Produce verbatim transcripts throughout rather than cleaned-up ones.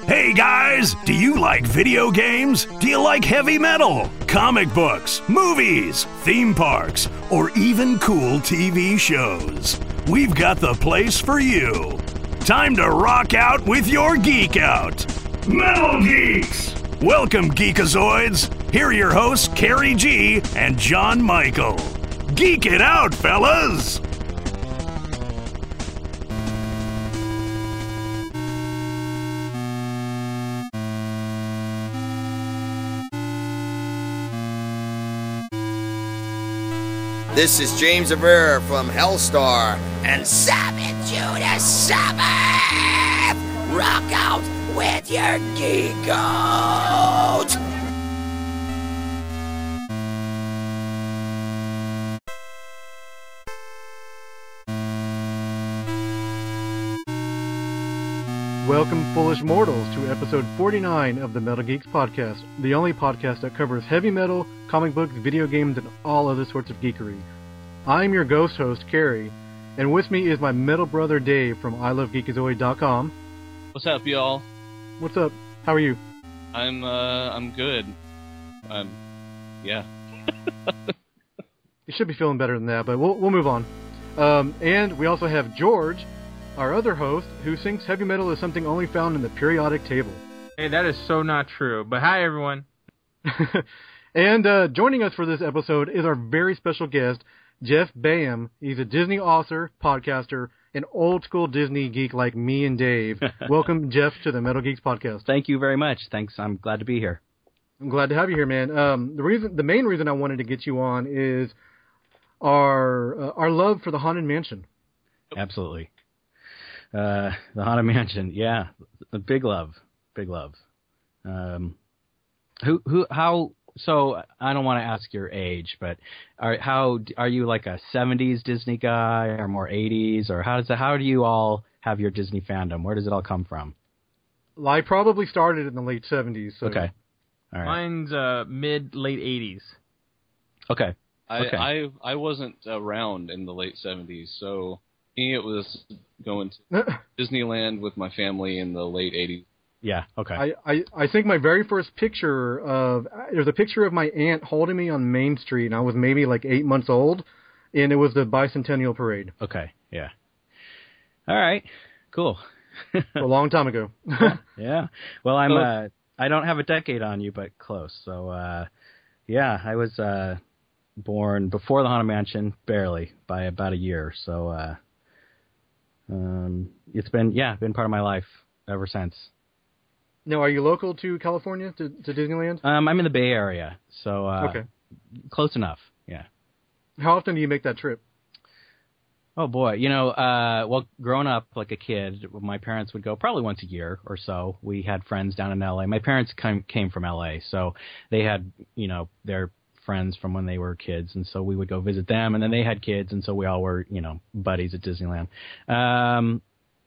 Hey guys, do you like video games? Do you like heavy metal, comic books, movies, theme parks, or even cool T V shows? We've got the place for you. Time to rock out with your Geek Out. Metal Geeks! Welcome, Geekazoids. Here are your hosts, Carrie G and John Michael. Geek it out, fellas! This is James Avera from Hellstar, and Sabbath Judas Sabbath! Rock out with your Geek Out! Welcome, foolish mortals, to episode forty-nine of the Metal Geeks podcast, the only podcast that covers heavy metal, comic books, video games, and all other sorts of geekery. I'm your ghost host, Carrie, and with me is my metal brother, Dave, from I Love Geekazoid dot com. What's up, y'all? What's up? How are you? I'm, uh, I'm good. Um, yeah. You should be feeling better than that, but we'll, we'll move on. Um, and we also have George, our other host, who thinks heavy metal is something only found in the periodic table. Hey, that is so not true. But hi, everyone. And uh, joining us for this episode is our very special guest, Jeff Bam. He's a Disney author, podcaster, an old-school Disney geek like me and Dave. Welcome, Jeff, to the Metal Geeks podcast. Thank you very much. Thanks. I'm glad to be here. I'm glad to have you here, man. Um, the reason, the main reason I wanted to get you on is our uh, our love for the Haunted Mansion. Absolutely. Uh, the Haunted Mansion, yeah, a big love, big love. Um, who, who, how? So I don't want to ask your age, but are how are you like a seventies Disney guy or more eighties, or how does it, how do you all have your Disney fandom? Where does it all come from? Well, I probably started in the late seventies. So. Okay, all right. Mine's uh, mid late eighties. Okay. I, okay. I, I wasn't around in the late seventies, so me, it was going to Disneyland with my family in the late eighties. Yeah, okay. I, I, I think my very first picture of, there's a picture of my aunt holding me on Main Street, and I was maybe like eight months old, and it was the Bicentennial Parade. Okay, yeah. All right, cool. A long time ago. Yeah. Well, I'm, uh, I don't have a decade on you, but close. So, uh, yeah, I was uh, born before the Haunted Mansion, barely, by about a year. So, uh, um, it's been, yeah, been part of my life ever since. Now, are you local to California, to, to Disneyland? Um, I'm in the Bay Area, so uh, okay. Close enough, yeah. How often do you make that trip? Oh, boy. You know, uh, well, growing up like a kid, my parents would go probably once a year or so. We had friends down in L A. My parents came, came from L A, so they had, you know, their friends from when they were kids, and so we would go visit them, and then they had kids, and so we all were, you know, buddies at Disneyland. Um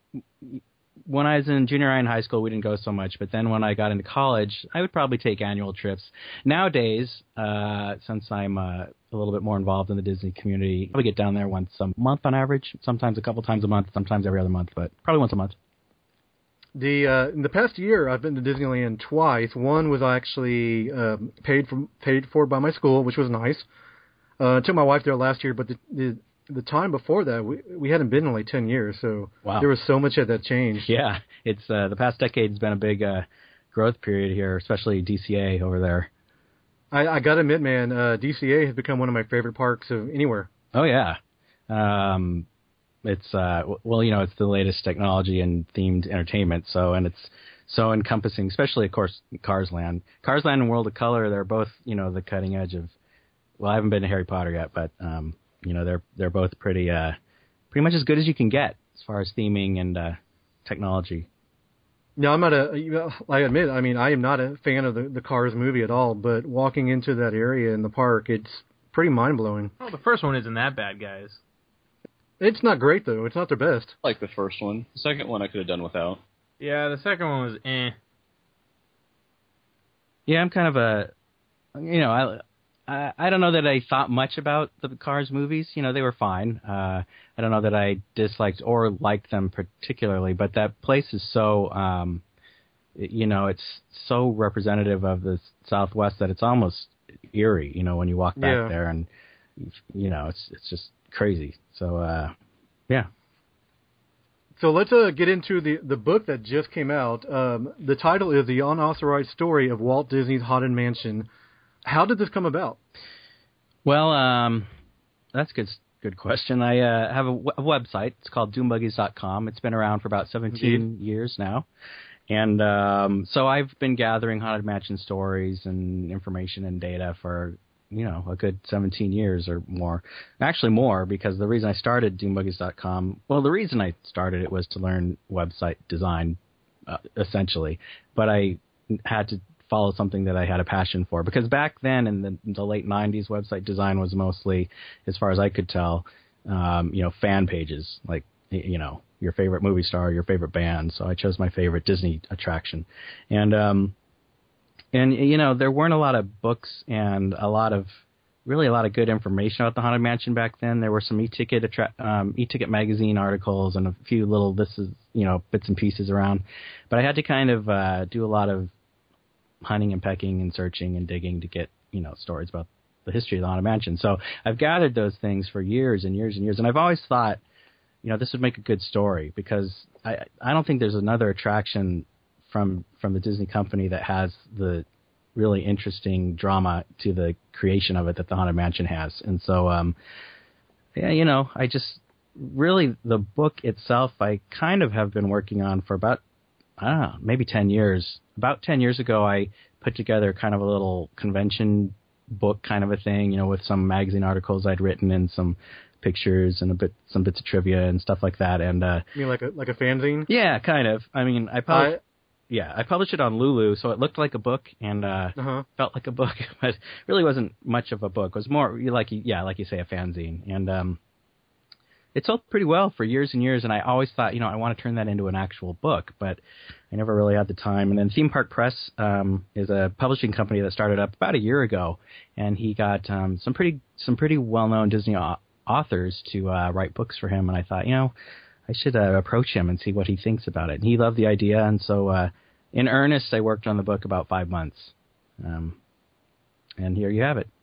When I was in junior high and high school, we didn't go so much. But then when I got into college, I would probably take annual trips. Nowadays, uh, since I'm uh, a little bit more involved in the Disney community, I would get down there once a month on average, sometimes a couple times a month, sometimes every other month, but probably once a month. The uh, in the past year, I've been to Disneyland twice. One was actually uh, paid for paid for by my school, which was nice. Uh, I took my wife there last year, but the, the The time before that, we we hadn't been in like ten years, so wow. There was so much that changed. Yeah, it's uh, the past decade's been a big uh, growth period here, especially D C A over there. I, I got to admit, man, uh, D C A has become one of my favorite parks of anywhere. Oh yeah, um, it's uh, well, you know, it's the latest technology and themed entertainment, so and it's so encompassing, especially of course Cars Land, Cars Land and World of Color. They're both, you know, the cutting edge of. Well, I haven't been to Harry Potter yet, but. Um, You know, they're they're both pretty uh, pretty much as good as you can get as far as theming and uh, technology. No, I'm not a. I admit, I mean, I am not a fan of the, the Cars movie at all. But walking into that area in the park, it's pretty mind blowing. Oh, the first one isn't that bad, guys. It's not great though. It's not their best. I like the first one. The second one I could have done without. Yeah, the second one was eh. Yeah, I'm kind of a, you know, I. I, I don't know that I thought much about the Cars movies. You know, they were fine. Uh, I don't know that I disliked or liked them particularly, but that place is so um, you know, it's so representative of the Southwest that it's almost eerie, you know, when you walk back yeah. there, and you know, it's it's just crazy. So, uh, yeah. So let's uh, get into the, the book that just came out. Um, the title is The Unauthorized Story of Walt Disney's Haunted Mansion. How did this come about? Well, um, that's a good, good question. I uh, have a, w- a website. It's called doom buggies dot com. It's been around for about seventeen Indeed. years now. And um, so I've been gathering Haunted Mansion stories and information and data for, you know, a good seventeen years or more. Actually more, because the reason I started doom buggies dot com, well, the reason I started it was to learn website design, uh, essentially. But I had to follow something that I had a passion for. Because back then, in the, in the late nineties, website design was mostly, as far as I could tell, um, you know, fan pages, like, you know, your favorite movie star, your favorite band. So I chose my favorite Disney attraction. And, um, and you know, there weren't a lot of books and a lot of, really a lot of good information about the Haunted Mansion back then. There were some e-ticket, attra- um, e-ticket magazine articles and a few little, this is, you know, bits and pieces around. But I had to kind of uh, do a lot of hunting and pecking and searching and digging to get, you know, stories about the history of the Haunted Mansion. So I've gathered those things for years and years and years. And I've always thought, you know, this would make a good story, because I I don't think there's another attraction from from the Disney company that has the really interesting drama to the creation of it that the Haunted Mansion has. And so, um, yeah, you know, I just really, the book itself, I kind of have been working on for about, I don't know, maybe ten years. About ten years ago, I put together kind of a little convention book kind of a thing, you know, with some magazine articles I'd written and some pictures and a bit, some bits of trivia and stuff like that. And uh, you mean like a like a fanzine? Yeah, kind of. I mean, I published, uh, yeah, I published it on Lulu, so it looked like a book and uh, uh-huh. felt like a book, but it really wasn't much of a book. It was more like, yeah, like you say, a fanzine. And um, it sold pretty well for years and years. And I always thought, you know, I want to turn that into an actual book, but I never really had the time. And then Theme Park Press um, is a publishing company that started up about a year ago, and he got um, some pretty some pretty well-known Disney authors to uh, write books for him, and I thought, you know, I should uh, approach him and see what he thinks about it. And he loved the idea, and so uh, in earnest, I worked on the book about five months. Um, and here you have it.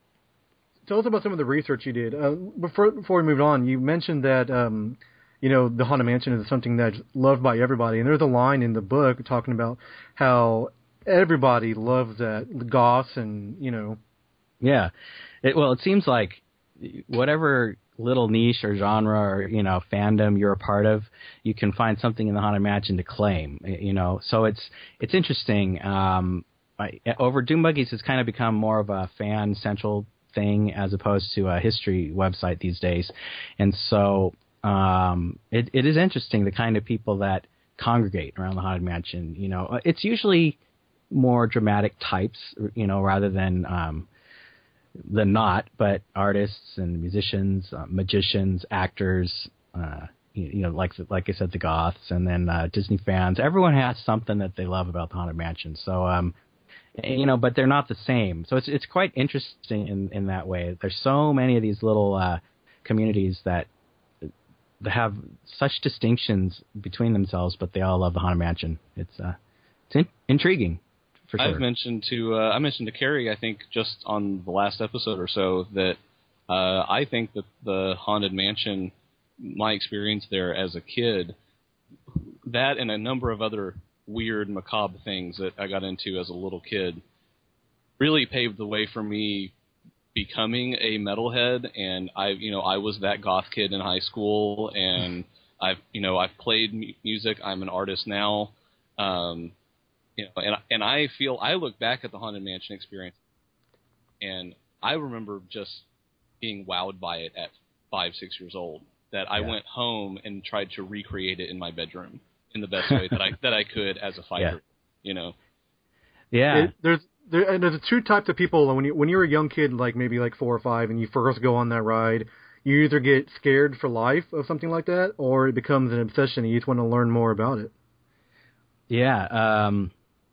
Tell us about some of the research you did. Uh, before, before we move on, you mentioned that, um, you know, the Haunted Mansion is something that's loved by everybody, and there's a line in the book talking about how everybody loves that, the goths and, you know. Yeah. It, well, it seems like whatever little niche or genre or, you know, fandom you're a part of, you can find something in the Haunted Mansion to claim, you know. So it's it's interesting. Um, I, over Doom Buggies has kind of become more of a fan central thing as opposed to a history website these days. And so um, it, it is interesting the kind of people that congregate around the Haunted Mansion. You know, it's usually more dramatic types, you know, rather than um, than not, but artists and musicians, uh, magicians, actors, uh, you, you know, like like I said, the goths, and then uh, Disney fans. Everyone has something that they love about the Haunted Mansion. So, um, you know, but they're not the same. So it's it's quite interesting in, in that way. There's so many of these little uh, communities that that have such distinctions between themselves, but they all love the Haunted Mansion. It's uh, it's in, intriguing. For sure. I've mentioned to uh, I mentioned to Carrie, I think just on the last episode or so, that uh, I think that the Haunted Mansion, my experience there as a kid, that and a number of other weird, macabre things that I got into as a little kid, really paved the way for me becoming a metalhead. And I, you know, I was that goth kid in high school, and I've, you know, I've played mu- music. I'm an artist now. Um, You know, and and I feel I look back at the Haunted Mansion experience, and I remember just being wowed by it at five, six years old. That I yeah. went home and tried to recreate it in my bedroom in the best way that I that I could as a fighter. Yeah. You know. Yeah. It, there's there and there's two types of people when you when you're a young kid, like maybe like four or five, and you first go on that ride. You either get scared for life of something like that, or it becomes an obsession, and you just want to learn more about it. Yeah. Um,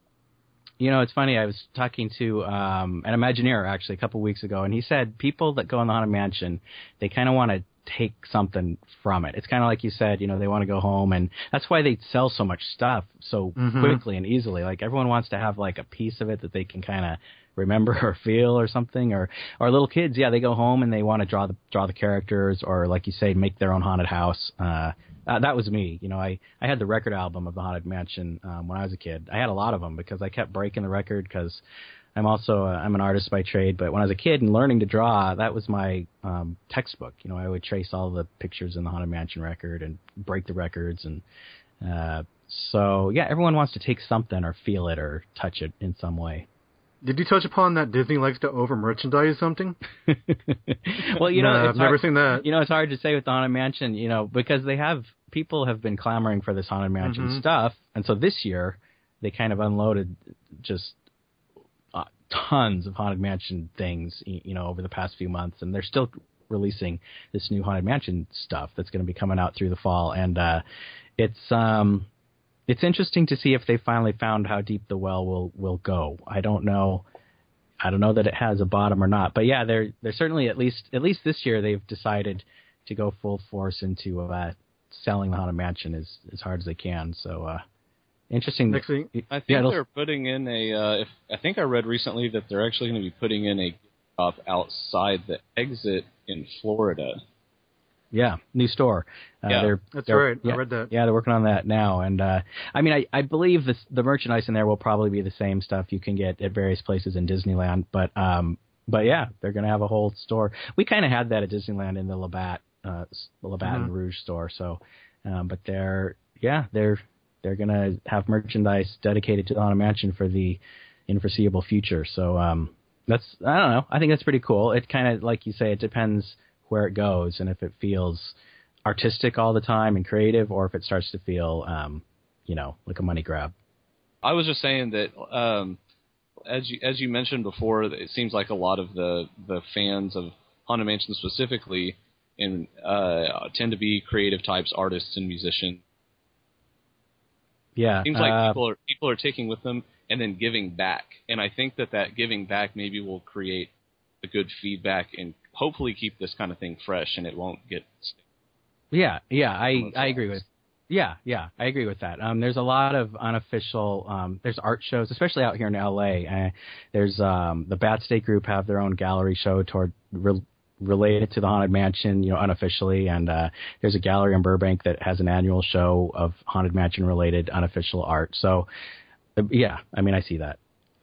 You know, it's funny. I was talking to um, an Imagineer, actually, a couple weeks ago, and he said people that go in the Haunted Mansion, they kind of want to take something from it. It's kind of like you said, you know, they want to go home, and that's why they sell so much stuff so Mhm. quickly and easily. Like everyone wants to have like a piece of it that they can kind of remember or feel or something. Or or little kids, yeah, they go home and they want to draw the draw the characters, or like you say, make their own haunted house. Uh, uh, that was me. You know, I I had the record album of the Haunted Mansion um, when I was a kid. I had a lot of them because I kept breaking the record because I'm also a, I'm an artist by trade, but when I was a kid and learning to draw, that was my um, textbook. You know, I would trace all the pictures in the Haunted Mansion record and break the records, and uh, so yeah, everyone wants to take something or feel it or touch it in some way. Did you touch upon that Disney likes to over merchandise something? Well, you know, No, it's I've never hard, seen that. You know, it's hard to say with the Haunted Mansion, you know, because they have people have been clamoring for this Haunted Mansion Mhm. stuff, and so this year they kind of unloaded just uh, tons of Haunted Mansion things, y- you know, over the past few months, and they're still releasing this new Haunted Mansion stuff that's going to be coming out through the fall, and uh, it's um, it's interesting to see if they finally found how deep the well will will go. I don't know. I don't know that it has a bottom or not, but yeah, they're they're certainly at least at least this year they've decided to go full force into uh, selling the Haunted Mansion as as hard as they can. So uh, interesting. Next thing, I think Yeah, it'll- they're putting in a. Uh, if I think I read recently that they're actually going to be putting in a off outside the exit in Florida. Yeah, new store. Uh, Yeah, they're, that's they're- right. I Yeah, read that. yeah, they're working on that now, and uh, I mean, I, I believe this, the merchandise in there will probably be the same stuff you can get at various places in Disneyland. But um, but yeah, they're going to have a whole store. We kind of had that at Disneyland in the Labatt, uh, the Labatt Mhm. and Rouge store. So, um, but they're yeah, they're they're going to have merchandise dedicated to the Haunted Mansion for the foreseeable future. So um, that's I don't know. I think that's pretty cool. It kind of like you say, it depends where it goes and if it feels artistic all the time and creative, or if it starts to feel, um, you know, like a money grab. I was just saying that, um, as you as you mentioned before, it seems like a lot of the, the fans of Haunted Mansion specifically in, uh, tend to be creative types, artists and musicians. Yeah. It seems like uh, people are people are taking with them and then giving back, and I think that that giving back maybe will create a good feedback and hopefully keep this kind of thing fresh, and it won't get. Yeah, yeah, I, Some of I agree those. with. Yeah, yeah, I agree with that. Um, there's a lot of unofficial. Um, there's art shows, especially out here in L A. Uh, there's um, the Bat State Group have their own gallery show toward re- related to the Haunted Mansion, you know, unofficially, and uh, there's a gallery in Burbank that has an annual show of Haunted Mansion related unofficial art. So, uh, yeah, I mean, I see that.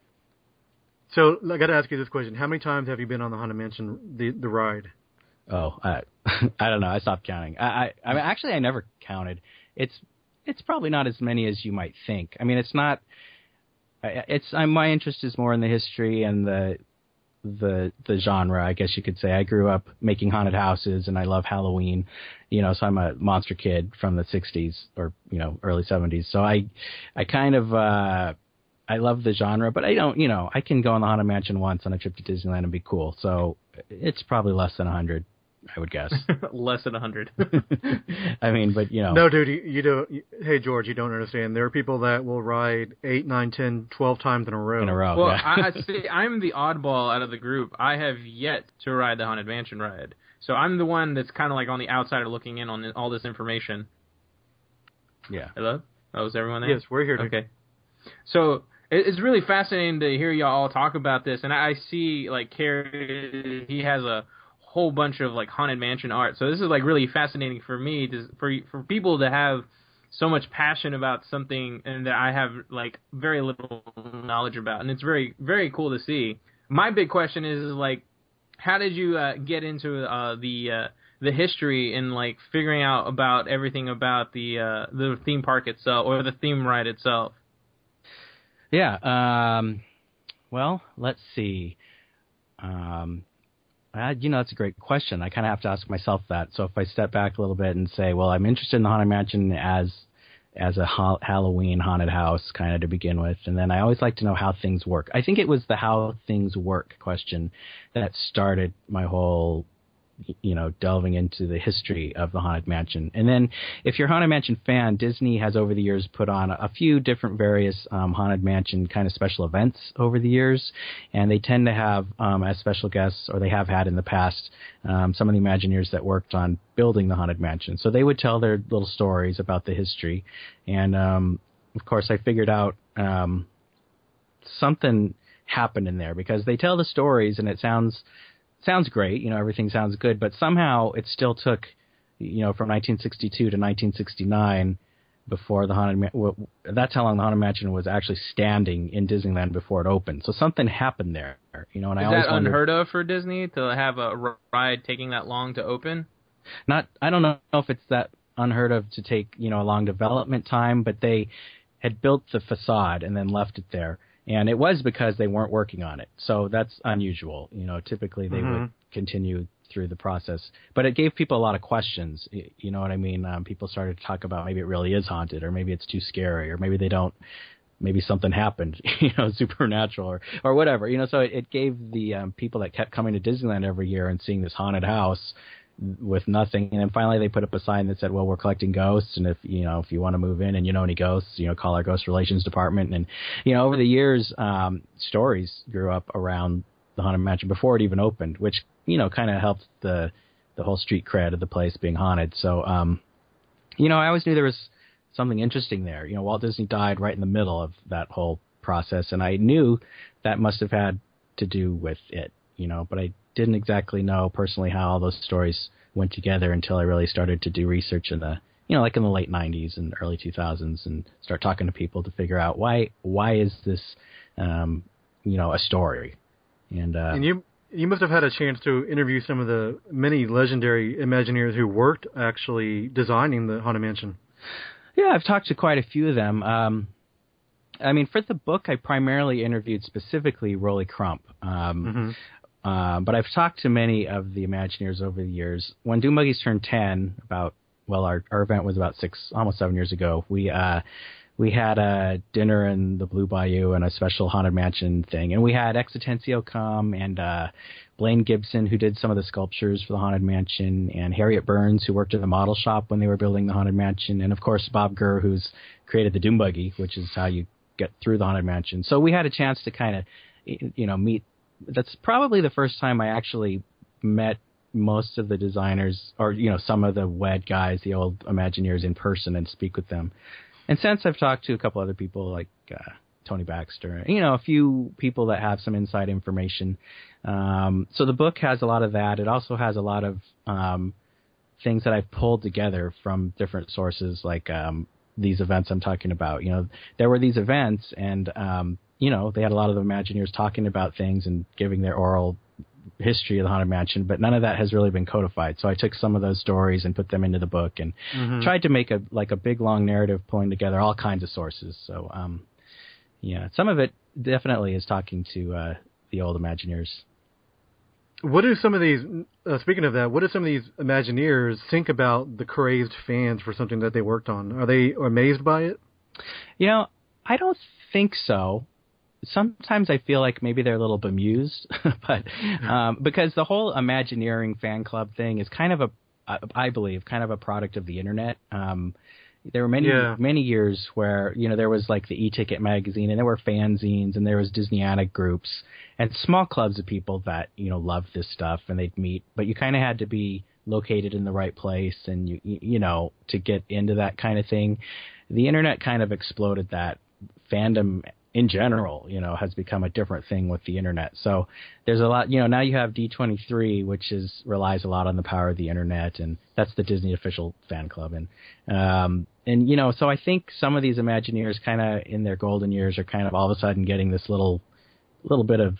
So I got to ask you this question: how many times have you been on the Haunted Mansion, the the ride? Oh, I, I don't know. I stopped counting. I, I, I mean, actually, I never counted. It's, it's probably not as many as you might think. I mean, it's not. I- It's. I, my interest is more in the history and the, the, the genre. I guess you could say. I grew up making haunted houses, and I love Halloween. You know, so I'm a monster kid from the sixties or you know early seventies. So I, I kind of. Uh, I love the genre, but I don't, you know, I can go on the Haunted Mansion once on a trip to Disneyland and be cool. So it's probably less than a hundred, I would guess. Less than a hundred. I mean, but you know, No, dude, you, you don't. You, hey, George, you don't understand. There are people that will ride eight, nine, ten, twelve times in a row. in a row. Well, yeah. I, I see. I'm the oddball out of the group. I have yet to ride the Haunted Mansion ride, so I'm the one that's kind of like on the outsider looking in on all this information. yeah. Hello? Oh, is everyone there? Yes, we're here. To, Okay. So it- it's really fascinating to hear y'all all talk about this, and I see like Kerry, he has a whole bunch of like Haunted Mansion art. So this is like really fascinating for me to for for people to have so much passion about something and that I have like very little knowledge about, and it's very very cool to see. My big question is, is like, how did you uh, get into uh, the uh, the history and like figuring out about everything about the uh, the theme park itself or the theme ride itself? Yeah. Um, well, let's see. Um, uh, you know, that's a great question. I kind of have to ask myself that. So if I step back a little bit and say, well, I'm interested in the Haunted Mansion as as a ha- Halloween haunted house kind of to begin with, and then I always like to know how things work. I think it was the how things work question that started my whole you know, delving into the history of the Haunted Mansion. And then if you're a Haunted Mansion fan, Disney has over the years put on a few different various um, Haunted Mansion kind of special events over the years. And they tend to have um, as special guests, or they have had in the past, um, some of the Imagineers that worked on building the Haunted Mansion. So they would tell their little stories about the history. And, um, of course, I figured out um, something happened in there, because they tell the stories and it sounds sounds great, you know, everything sounds good, but somehow it still took, you know, from nineteen sixty-two to nineteen sixty-nine before the Haunted Mansion, that's how long the Haunted Mansion was actually standing in Disneyland before it opened. So something happened there, you know, and Is I always that wondered, unheard of for Disney to have a ride taking that long to open? Not, I don't know if it's that unheard of to take, you know, a long development time, but they had built the facade and then left it there. And it was because they weren't working on it. So that's unusual. You know, typically they Mm-hmm. would continue through the process. But it gave people a lot of questions. y- You know what I mean? Um, people started to talk about maybe it really is haunted, or maybe it's too scary, or maybe they don't, maybe something happened, you know, supernatural or, or whatever. You know, so it, it gave the um, people that kept coming to Disneyland every year and seeing this haunted house with nothing, and then finally they put up a sign that said, well, we're collecting ghosts, and if you know if you want to move in and you know any ghosts, you know, call our ghost relations department. And you know, over the years, um stories grew up around the Haunted Mansion before it even opened, which you know kind of helped the the whole street cred of the place being haunted. So um you know, I always knew there was something interesting there. You know, Walt Disney died right in the middle of that whole process, and I knew that must have had to do with it, you know, but I didn't exactly know personally how all those stories went together until I really started to do research in the, you know, like in the late nineties and early two thousands, and start talking to people to figure out why, why is this, um, you know, a story. And, uh, And you you must have had a chance to interview some of the many legendary Imagineers who worked actually designing the Haunted Mansion. yeah, I've talked to quite a few of them. Um, I mean, for the book, I primarily interviewed specifically Rolly Crump. Um, Mm-hmm. Uh, but I've talked to many of the Imagineers over the years. When Doom Buggies turned ten, about well, our, our event was about six, almost seven years ago. We uh, we had a dinner in the Blue Bayou and a special Haunted Mansion thing, and we had Exitencio come and uh, Blaine Gibson, who did some of the sculptures for the Haunted Mansion, and Harriet Burns, who worked at the model shop when they were building the Haunted Mansion, and of course Bob Gurr, who's created the Doom Buggy, which is how you get through the Haunted Mansion. So we had a chance to kind of, you know, meet. That's probably the first time I actually met most of the designers, or, you know, some of the W E D guys, the old Imagineers, in person and speak with them. And since I've talked to a couple other people like uh, Tony Baxter, you know, a few people that have some inside information. Um, so the book has a lot of that. It also has a lot of um, things that I've pulled together from different sources, like um, these events I'm talking about. You know, there were these events, and um, you know, they had a lot of the Imagineers talking about things and giving their oral history of the Haunted Mansion, but none of that has really been codified. So I took some of those stories and put them into the book, and Mm-hmm. tried to make a like a big long narrative pulling together all kinds of sources. So um, yeah, some of it definitely is talking to uh, the old Imagineers. What do some of these, uh, speaking of that, what do some of these Imagineers think about the crazed fans for something that they worked on? Are they amazed by it? You know, I don't think so. Sometimes I feel like maybe they're a little bemused, but um, because the whole Imagineering fan club thing is kind of a, I believe, kind of a product of the internet. Um, there were many Yeah. many years where, you know, there was like the E-Ticket magazine, and there were fanzines, and there was Disneyanic groups and small clubs of people that, you know, loved this stuff, and they'd meet, but you kind of had to be located in the right place, and you you know, to get into that kind of thing. The internet kind of exploded that. Fandom in general, you know, has become a different thing with the internet. So there's a lot, you know, now you have D twenty-three, which is relies a lot on the power of the internet, and that's the Disney official fan club. And, um, and, you know, so I think some of these Imagineers kind of in their golden years are kind of all of a sudden getting this little, little bit of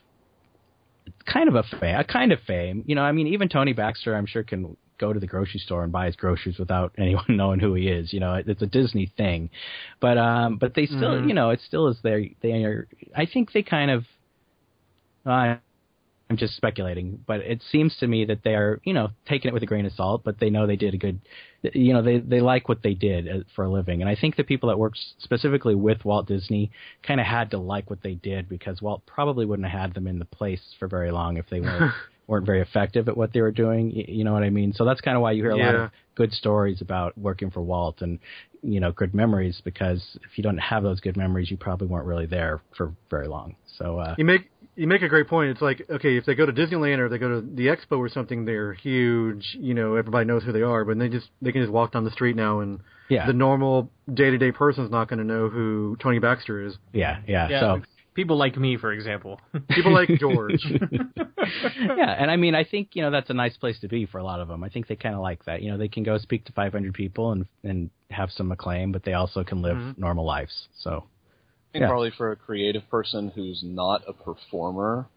kind of a fame, a kind of fame. You know, I mean, even Tony Baxter, I'm sure, can go to the grocery store and buy his groceries without anyone knowing who he is. You know, it's a Disney thing, but um, but they still, Mm-hmm. you know, it still is there. They are. I think they kind of. Uh, I'm just speculating, but it seems to me that they are, you know, taking it with a grain of salt, but they know they did a good, you know, they, they like what they did for a living. And I think the people that worked specifically with Walt Disney kind of had to like what they did, because Walt probably wouldn't have had them in the place for very long if they weren't, weren't very effective at what they were doing. You know what I mean? So that's kind of why you hear a yeah. lot of good stories about working for Walt and, you know, good memories, because if you don't have those good memories, you probably weren't really there for very long. So, uh, you make, You make a great point. It's like, okay, if they go to Disneyland or they go to the Expo or something, they're huge. You know, everybody knows who they are, but they just they can just walk down the street now, and yeah. the normal day-to-day person's not going to know who Tony Baxter is. Yeah, yeah. yeah so people like me, for example. People like George. Yeah, and I mean, I think, you know, that's a nice place to be for a lot of them. I think they kind of like that. You know, they can go speak to five hundred people and and have some acclaim, but they also can live mm-hmm. normal lives. So. I think Yeah. probably for a creative person who's not a performer.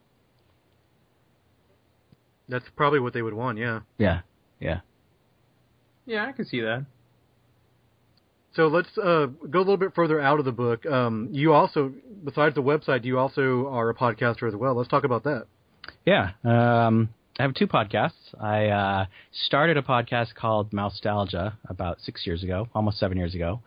That's probably what they would want, yeah. Yeah, yeah. Yeah, I can see that. So let's uh, go a little bit further out of the book. Um, you also, besides the website, you also are a podcaster as well. Let's talk about that. Yeah. Um, I have two podcasts. I uh, started a podcast called Mousetalgia about six years ago, almost seven years ago.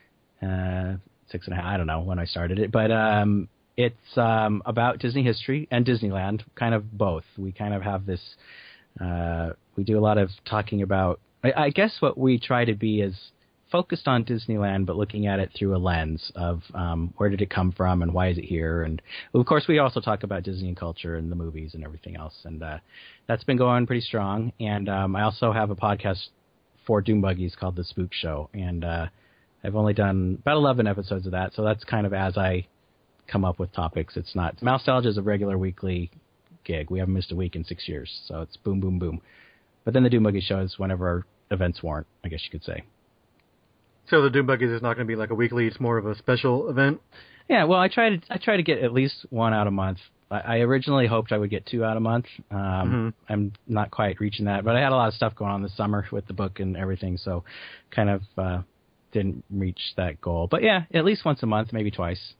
Uh, six and a half, I don't know when I started it. But um, it's um, about Disney history and Disneyland, kind of both. We kind of have this, uh, we do a lot of talking about, I, I guess what we try to be is focused on Disneyland, but looking at it through a lens of um, where did it come from and why is it here? And of course, we also talk about Disney and culture and the movies and everything else. And uh, that's been going pretty strong. And um, I also have a podcast for Doom Buggies called The Spook Show. And uh, I've only done about eleven episodes of that. So that's kind of as I come up with topics. It's not, Mousetalgia is a regular weekly gig. We haven't missed a week in six years. So it's boom, boom, boom. But then the Doom Buggies show is whenever events warrant, I guess you could say. So the Doom Buggies is not going to be like a weekly; it's more of a special event. Yeah, well, I try to I try to get at least one out a month. I, I originally hoped I would get two out a month. Um, mm-hmm. I'm not quite reaching that, but I had a lot of stuff going on this summer with the book and everything, so kind of uh, didn't reach that goal. But yeah, at least once a month, maybe twice.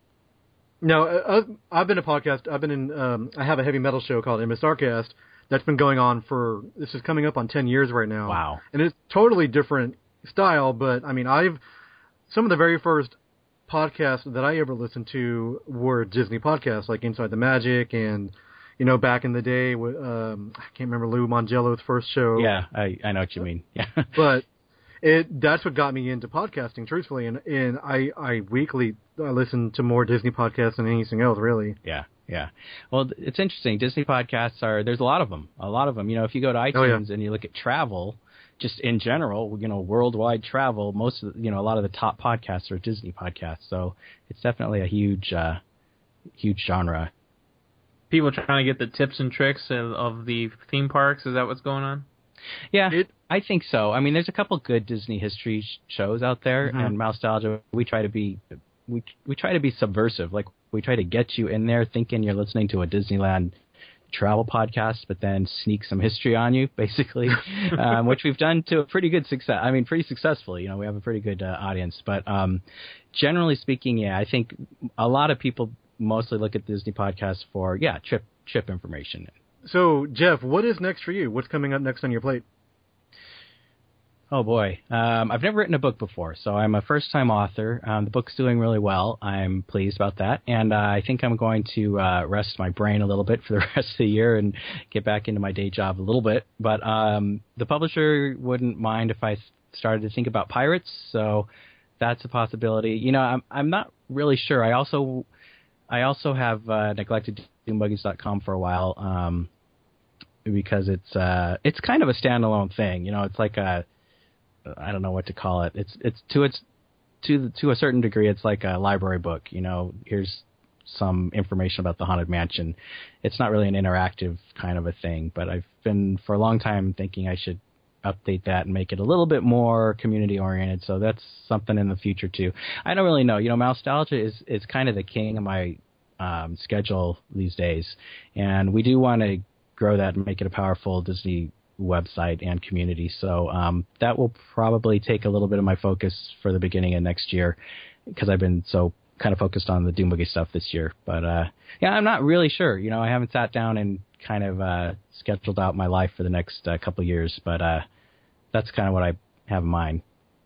No, I've, I've been a podcast. I've been in. Um, I have a heavy metal show called M S R Cast that's been going on for. This is coming up on ten years right now. Wow, and it's totally different style, but I mean, I've some of the very first podcasts that I ever listened to were Disney podcasts, like Inside the Magic, and you know, back in the day, um, I can't remember Lou Mongello's first show. Yeah, I I know what you mean. Yeah, but it that's what got me into podcasting, truthfully, and and I I weekly I listen to more Disney podcasts than anything else, really. Yeah. Yeah. Well, it's interesting. Disney podcasts are, there's a lot of them, a lot of them. You know, if you go to iTunes oh, yeah. and you look at travel, just in general, you know, worldwide travel, most of the, you know, a lot of the top podcasts are Disney podcasts. So it's definitely a huge, uh, huge genre. People trying to get the tips and tricks of, of the theme parks. Is that what's going on? Yeah, it, I think so. I mean, there's a couple good Disney history sh- shows out there, mm-hmm. and Mousetalgia, we try to be, we we try to be subversive. Like, we try to get you in there thinking you're listening to a Disneyland travel podcast, but then sneak some history on you, basically, um, which we've done to a pretty good success. I mean, pretty successfully. You know, we have a pretty good uh, audience. But um, generally speaking, yeah, I think a lot of people mostly look at Disney podcasts for, yeah, trip trip information. So, Jeff, what is next for you? What's coming up next on your plate? Oh, boy. Um, I've never written a book before, so I'm a first-time author. Um, the book's doing really well. I'm pleased about that. And uh, I think I'm going to uh, rest my brain a little bit for the rest of the year and get back into my day job a little bit. But um, the publisher wouldn't mind if I started to think about pirates, so that's a possibility. You know, I'm I'm not really sure. I also I also have uh, neglected doom buggies dot com for a while um, because it's uh, it's kind of a standalone thing. You know, it's like a I don't know what to call it. It's it's to its to to a certain degree, it's like a library book. You know, here's some information about the Haunted Mansion. It's not really an interactive kind of a thing, but I've been for a long time thinking I should update that and make it a little bit more community oriented. So that's something in the future too. I don't really know. You know, Mousetalgia is is kind of the king of my um, schedule these days, and we do want to grow that and make it a powerful Disney website and community. So um, that will probably take a little bit of my focus for the beginning of next year because I've been so kind of focused on the Doom Buggy stuff this year. But uh, yeah, I'm not really sure. You know, I haven't sat down and kind of uh, scheduled out my life for the next uh, couple of years, but uh, that's kind of what I have in mind.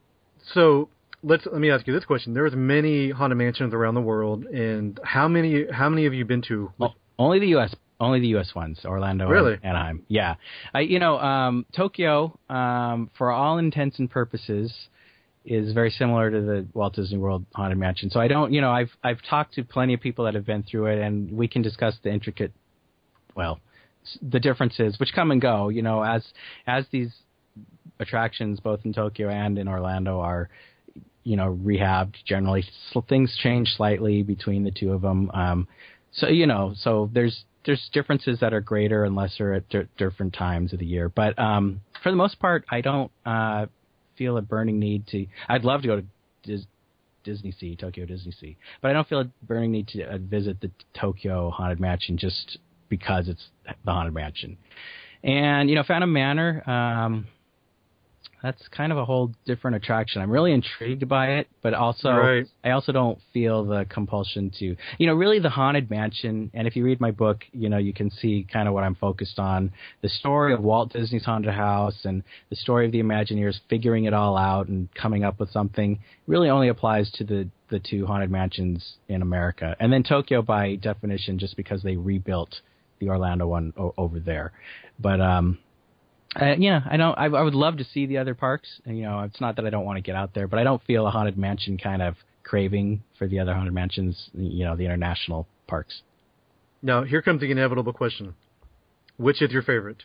So let's let me ask you this question: there's many haunted mansions around the world, and how many how many have you been to? Well, only the U S Only the U S ones, Orlando really? and Anaheim. Yeah, I you know um, Tokyo, um, for all intents and purposes, is very similar to the Walt Disney World Haunted Mansion. So I don't, you know, I've I've talked to plenty of people that have been through it, and we can discuss the intricate, well, the differences which come and go. You know, as as these attractions, both in Tokyo and in Orlando, are, you know, rehabbed. Generally, so things change slightly between the two of them. Um, so you know, so there's there's differences that are greater and lesser at d- different times of the year. But um, for the most part, I don't uh, feel a burning need to. I'd love to go to Dis- Disney Sea, Tokyo Disney Sea, but I don't feel a burning need to uh, visit the Tokyo Haunted Mansion just because it's the Haunted Mansion. And you know, Phantom Manor. Um, That's kind of a whole different attraction. I'm really intrigued by it, but also right. I also don't feel the compulsion to, you know, really the Haunted Mansion. And if you read my book, you know, you can see kind of what I'm focused on. The story of Walt Disney's Haunted House and the story of the Imagineers figuring it all out and coming up with something really only applies to the, the two Haunted Mansions in America. And then Tokyo by definition, just because they rebuilt the Orlando one o- over there. But, um, Uh, yeah, I don't. I, I would love to see the other parks. And, you know, it's not that I don't want to get out there, but I don't feel a Haunted Mansion kind of craving for the other Haunted Mansions. You know, the international parks. Now, here comes the inevitable question: which is your favorite?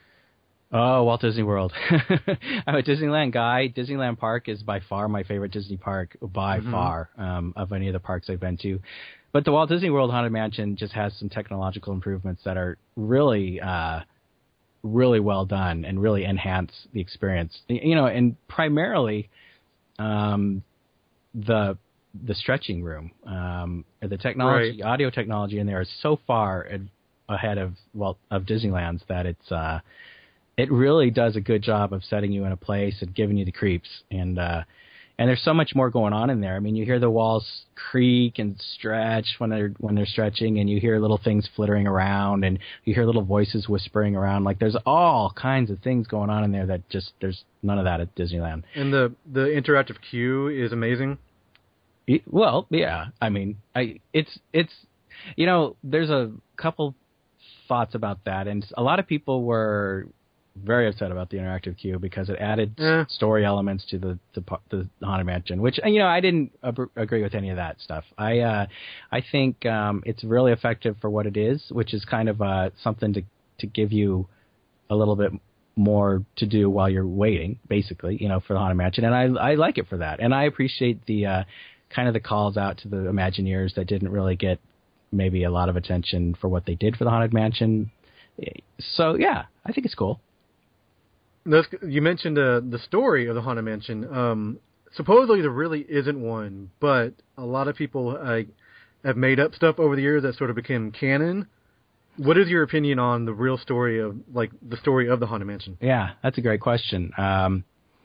Oh, Walt Disney World. I'm a Disneyland guy. Disneyland Park is by far my favorite Disney park, by mm-hmm. far, um, of any of the parks I've been to. But the Walt Disney World Haunted Mansion just has some technological improvements that are really. Uh, really well done and really enhance the experience, you know, and primarily um, the the stretching room, um, the technology, right. audio technology in there is so far ad- ahead of well of Disneyland's that it's uh, it really does a good job of setting you in a place and giving you the creeps. And uh, and there's so much more going on in there. I mean, you hear the walls creak and stretch when they're when they're stretching, and you hear little things flittering around, and you hear little voices whispering around. Like there's all kinds of things going on in there that just there's none of that at Disneyland. And the the interactive queue is amazing. It, well, yeah. I mean, I it's it's you know, there's a couple thoughts about that, and a lot of people were very upset about the interactive queue because it added eh. story elements to the, the the Haunted Mansion, which, you know, I didn't ab- agree with any of that stuff. I uh, I think um, it's really effective for what it is, which is kind of uh, something to to give you a little bit more to do while you're waiting, basically, you know, for the Haunted Mansion, and I I like it for that, and I appreciate the uh, kind of the calls out to the Imagineers that didn't really get maybe a lot of attention for what they did for the Haunted Mansion. So yeah, I think it's cool. You mentioned uh, the story of the Haunted Mansion. Um, supposedly there really isn't one, but a lot of people uh, have made up stuff over the years that sort of became canon. What is your opinion on the real story of, like, the story of the Haunted Mansion? Yeah, that's a great question. Um,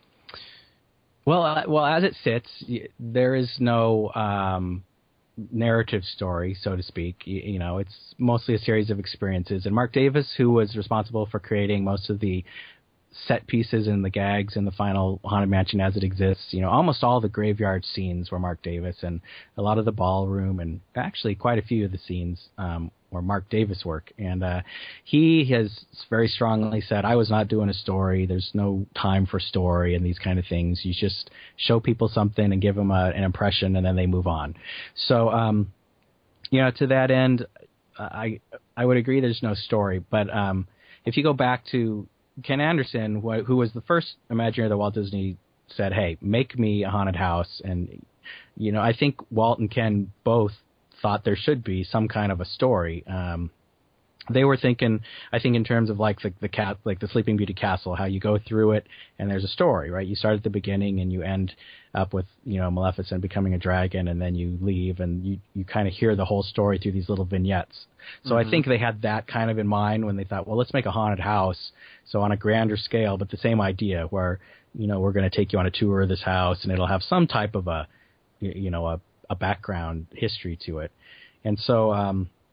well, uh, well, as it sits, there is no um, narrative story, so to speak. You, you know, it's mostly a series of experiences. And Mark Davis, who was responsible for creating most of the set pieces and the gags in the final Haunted Mansion as it exists, you know, almost all the graveyard scenes were Mark Davis, and a lot of the ballroom, and actually quite a few of the scenes um, were Mark Davis work. And uh, he has very strongly said, I was not doing a story. There's no time for story and these kind of things. You just show people something and give them a, an impression, and then they move on. So, um, you know, to that end, I I would agree there's no story. But um, if you go back to Ken Anderson, wh- who was the first Imagineer that Walt Disney said, hey, make me a haunted house. And, you know, I think Walt and Ken both thought there should be some kind of a story. Um, they were thinking, I think, in terms of like the, the cat, like the Sleeping Beauty castle, how you go through it and there's a story, right? You start at the beginning and you end up with, you know, Maleficent becoming a dragon, and then you leave and you, you kind of hear the whole story through these little vignettes. So mm-hmm. I think they had that kind of in mind when they thought, well, let's make a haunted house. So on a grander scale, but the same idea where, you know, we're going to take you on a tour of this house and it'll have some type of a, you know, a, a background history to it. And so, um,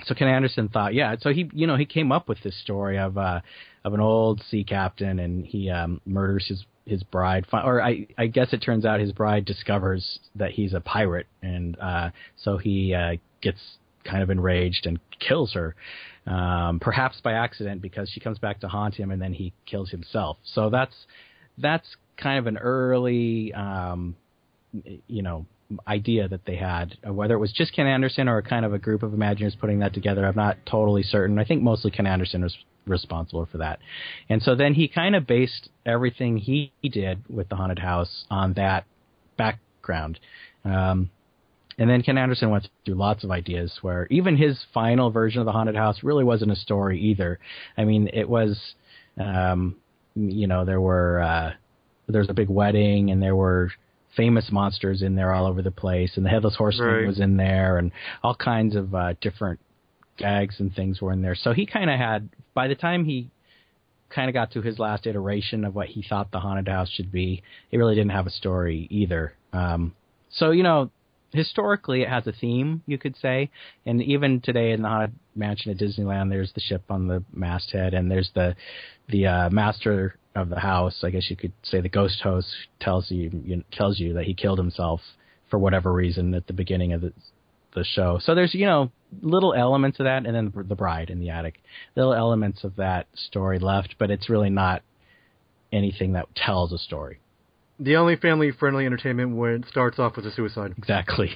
so Ken Anderson thought, yeah. So he, you know, he came up with this story of uh, of an old sea captain, and he um, murders his his bride. Or I, I guess it turns out his bride discovers that he's a pirate, and uh, so he uh, gets kind of enraged and kills her, um, perhaps by accident, because she comes back to haunt him, and then he kills himself. So that's that's kind of an early, um, you know, idea that they had. Whether it was just Ken Anderson or kind of a group of Imagineers putting that together, I'm not totally certain. I think mostly Ken Anderson was responsible for that. And so then he kind of based everything he, he did with the haunted house on that background. Um, and then Ken Anderson went through lots of ideas where even his final version of the haunted house really wasn't a story either. I mean, it was, um, you know, there were, uh, there was a big wedding, and there were famous monsters in there all over the place, and the Headless Horseman right. was in there, and all kinds of uh, different gags and things were in there. So he kind of had, by the time he kind of got to his last iteration of what he thought the haunted house should be, it really didn't have a story either. Um, so, you know, historically it has a theme, you could say, and even today in the Haunted Mansion at Disneyland, there's the ship on the masthead, and there's the the uh, master of the house, I guess you could say the ghost host, tells you, you know, tells you that he killed himself for whatever reason at the beginning of the the show. So there's, you know, little elements of that, and then the bride in the attic, little elements of that story left, but it's really not anything that tells a story. The only family-friendly entertainment when it starts off with a suicide. Exactly.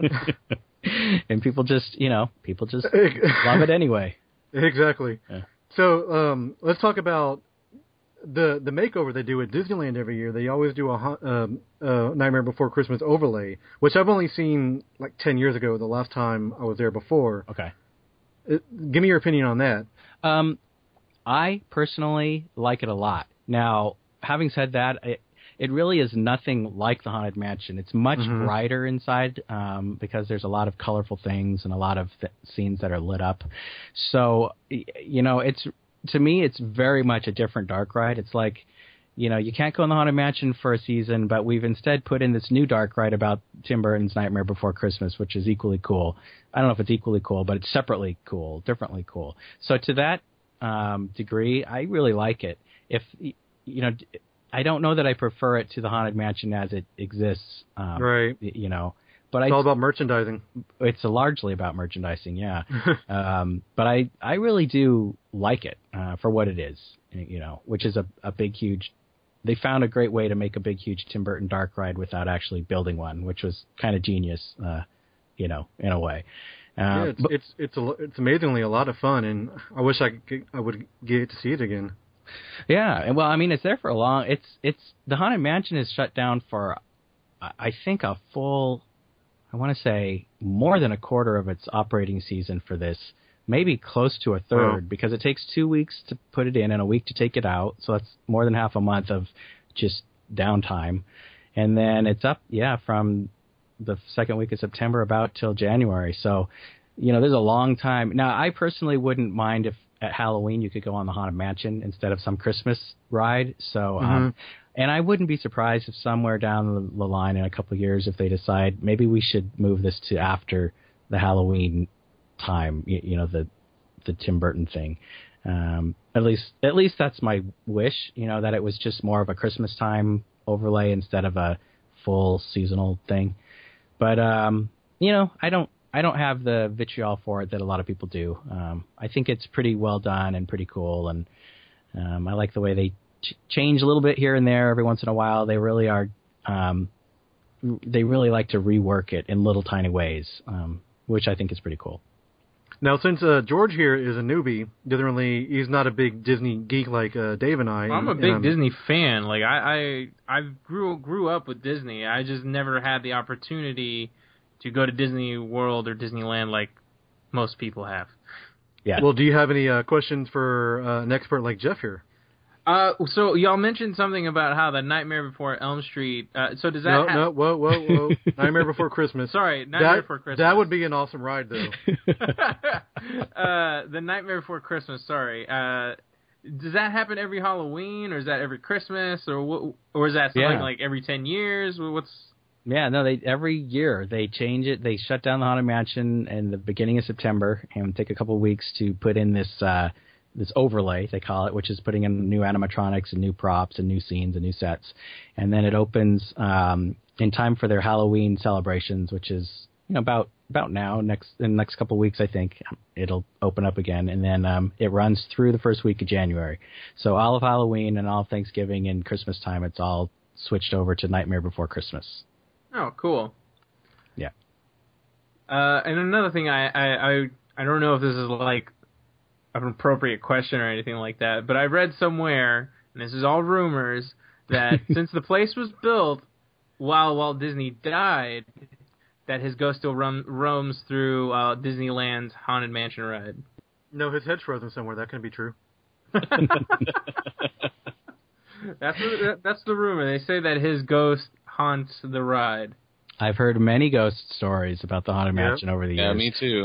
And people just, you know, people just love it anyway. Exactly. Yeah. So um, let's talk about the the makeover they do at Disneyland every year. They always do a um, uh, Nightmare Before Christmas overlay, which I've only seen like ten years ago, the last time I was there before. Okay. It, give me your opinion on that. Um, I personally like it a lot. Now, having said that, it, it really is nothing like the Haunted Mansion. It's much mm-hmm. brighter inside um, because there's a lot of colorful things and a lot of th- scenes that are lit up. So, you know, it's to me, it's very much a different dark ride. It's like, you know, you can't go in the Haunted Mansion for a season, but we've instead put in this new dark ride about Tim Burton's Nightmare Before Christmas, which is equally cool. I don't know if it's equally cool, but it's separately cool, differently cool. So to that um, degree, I really like it. If, you know, I don't know that I prefer it to the Haunted Mansion as it exists. Um, right. You know, but it's I, all about merchandising. It's largely about merchandising, yeah. um, but I, I really do like it uh, for what it is, you know, which is a, a big, huge. They found a great way to make a big, huge Tim Burton dark ride without actually building one, which was kind of genius, uh, you know, in a way. Uh, yeah, it's but, it's it's, a, it's amazingly a lot of fun, and I wish I could I would get to see it again. Yeah, and well, I mean, it's there for a long. It's it's the Haunted Mansion is shut down for, I think, a full. I want to say more than a quarter of its operating season for this, maybe close to a third, wow. because it takes two weeks to put it in and a week to take it out. So that's more than half a month of just downtime. And then it's up, yeah, from the second week of September about till January. So, you know, there's a long time. Now, I personally wouldn't mind if at Halloween you could go on the Haunted Mansion instead of some Christmas ride. So, mm-hmm. um, and I wouldn't be surprised if somewhere down the, the line in a couple of years, if they decide maybe we should move this to after the Halloween time, you, you know, the the Tim Burton thing. Um, at least, at least that's my wish. You know, that it was just more of a Christmas time overlay instead of a full seasonal thing. But um, you know, I don't, I don't have the vitriol for it that a lot of people do. Um, I think it's pretty well done and pretty cool, and um, I like the way they ch- change a little bit here and there every once in a while. They really are, um, they really like to rework it in little tiny ways, um, which I think is pretty cool. Now, since uh, George here is a newbie, doesn't really, he's not a big Disney geek like uh, Dave and I. Well, I'm a and, big um, Disney fan. Like I, I, I grew grew up with Disney. I just never had the opportunity to go to Disney World or Disneyland like most people have. Yeah. Well, do you have any uh, questions for uh, an expert like Jeff here? Uh, so y'all mentioned something about how the Nightmare Before Elm Street. Uh, so does that? No, ha- no, whoa, whoa, whoa! Nightmare Before Christmas. Sorry, Nightmare that, Before Christmas. That would be an awesome ride, though. uh, the Nightmare Before Christmas. Sorry. Uh, does that happen every Halloween, or is that every Christmas, or what, or is that something yeah. like every ten years? What's Yeah, no, they every year they change it. They shut down the Haunted Mansion in the beginning of September and take a couple of weeks to put in this uh, this overlay, they call it, which is putting in new animatronics and new props and new scenes and new sets. And then it opens um, in time for their Halloween celebrations, which is you know about about now, next in the next couple of weeks, I think it'll open up again. And then um, it runs through the first week of January. So all of Halloween and all of Thanksgiving and Christmas time, it's all switched over to Nightmare Before Christmas. Oh, cool. Yeah. Uh, and another thing, I, I, I, I don't know if this is like an appropriate question or anything like that, but I read somewhere, and this is all rumors, that since the place was built while Walt Disney died, that his ghost still rum, roams through uh, Disneyland's Haunted Mansion ride. No, his head's frozen somewhere. That couldn't be true. That's the, that's the rumor. They say that his ghost haunts the ride. I've heard many ghost stories about the Haunted Mansion yep. over the years. Yeah, me too.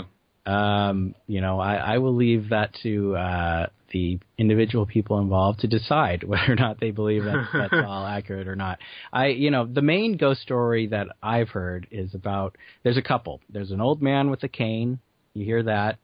Um, you know, I, I will leave that to uh, the individual people involved to decide whether or not they believe that that's all accurate or not. I, you know, the main ghost story that I've heard is about. There's a couple. There's an old man with a cane. You hear that,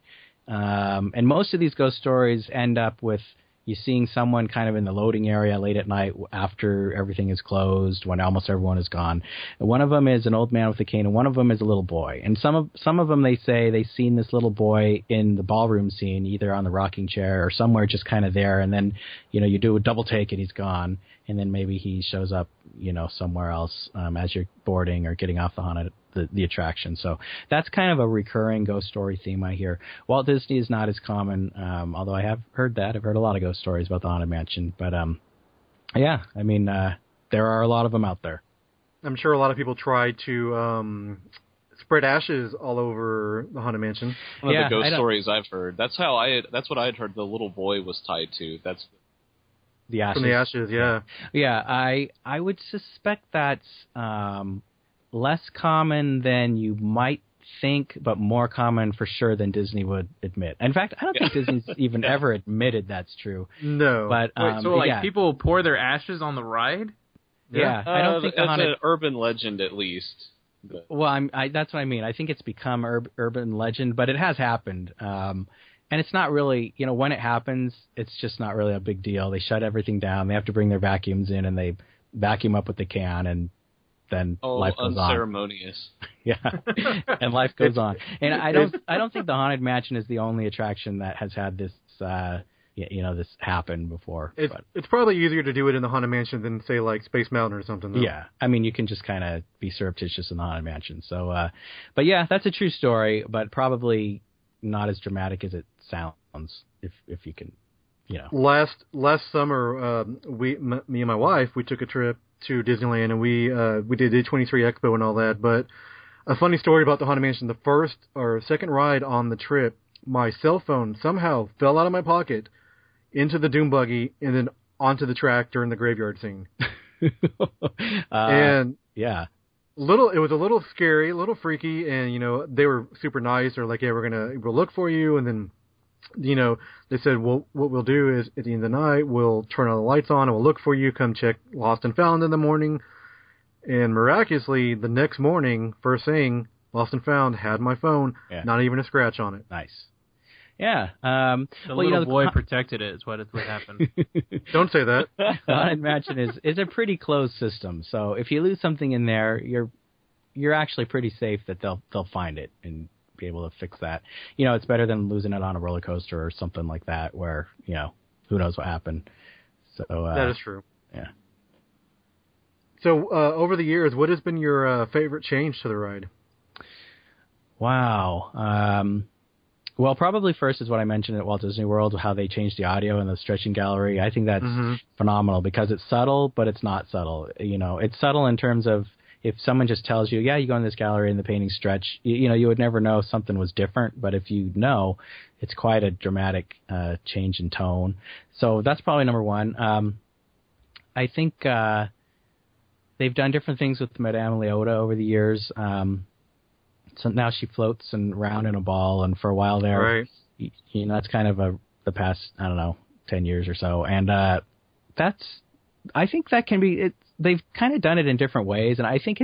um, and most of these ghost stories end up with you seeing someone kind of in the loading area late at night after everything is closed, when almost everyone is gone. And one of them is an old man with a cane, and one of them is a little boy. And some of some of them, they say they've seen this little boy in the ballroom scene, either on the rocking chair or somewhere just kind of there. And then, you know, you do a double take and he's gone. And then maybe he shows up, you know, somewhere else um, as you're boarding or getting off the haunted the, the attraction. So that's kind of a recurring ghost story theme I hear. Walt Disney is not as common, um, although I have heard that. I've heard a lot of ghost stories about the Haunted Mansion. But, um, yeah, I mean, uh, there are a lot of them out there. I'm sure a lot of people try to um, spread ashes all over the Haunted Mansion. One Yeah, of the I ghost don't- stories I've heard. That's how I. Had, that's what I had heard. The little boy was tied to. That's The ashes. From the ashes, yeah. Yeah, I I would suspect that's um, less common than you might think, but more common for sure than Disney would admit. In fact, I don't think Disney's even ever admitted that's true. No. But Wait, um, so like yeah, people pour their ashes on the ride? yeah, I Uh, don't think the it's haunted. an urban legend, at least. But Well, I'm, I, that's what I mean. I think it's become ur- urban legend, but it has happened. Um, and it's not really, you know, when it happens, it's just not really a big deal. They shut everything down. They have to bring their vacuums in, and they vacuum up what they can, and then oh, life goes on. unceremonious. Yeah, and life goes on. And I don't, I don't think the Haunted Mansion is the only attraction that has had this, uh, y- you know, this happen before. It's, but, it's probably easier to do it in the Haunted Mansion than, say, like Space Mountain or something. Though. yeah, I mean, you can just kind of be surreptitious in the Haunted Mansion. So, uh, but yeah, that's a true story, but probably not as dramatic as it sounds. If if you can, you know. Last last summer, um, we m- me and my wife, we took a trip to Disneyland, and we uh, we did the twenty-three Expo and all that. But a funny story about the Haunted Mansion: the first or second ride on the trip, my cell phone somehow fell out of my pocket into the Doom buggy and then onto the track during the graveyard scene. uh, and yeah, little, it was a little scary, a little freaky, and you know they were super nice. They're like, "Yeah, we're gonna we'll look for you," and then. You know, they said, well, what we'll do is at the end of the night, we'll turn all the lights on and we'll look for you, come check Lost and Found in the morning. And miraculously, the next morning, first thing, Lost and Found had my phone, Yeah. not even a scratch on it. nice. Yeah. Um, The well, little you know, the boy con- protected it is what, it, what happened. Don't say that. the Haunted Mansion is is a pretty closed system. So if you lose something in there, you're you're actually pretty safe that they'll they'll find it and be able to fix that. You know, it's better than losing it on a roller coaster or something like that, where you know who knows what happened. So uh, That is true. Yeah. So uh, over the years, what has been your uh, favorite change to the ride? Wow. Um, well, probably first is what I mentioned at Walt Disney World, how they changed the audio in the stretching gallery. I think that's Mhm. phenomenal because it's subtle, but it's not subtle. You know, it's subtle in terms of if someone just tells you, yeah, you go in this gallery and the paintings stretch, you, you know, you would never know something was different. But if you know, it's quite a dramatic uh, change in tone. So that's probably number one. Um, I think uh, they've done different things with Madame Leota over the years. Um, so now she floats and round in a ball, and for a while there, Right. you, you know, that's kind of a the past, I don't know, ten years or so, and uh, that's, I think that can be. It, they've kind of done it in different ways, and I think it's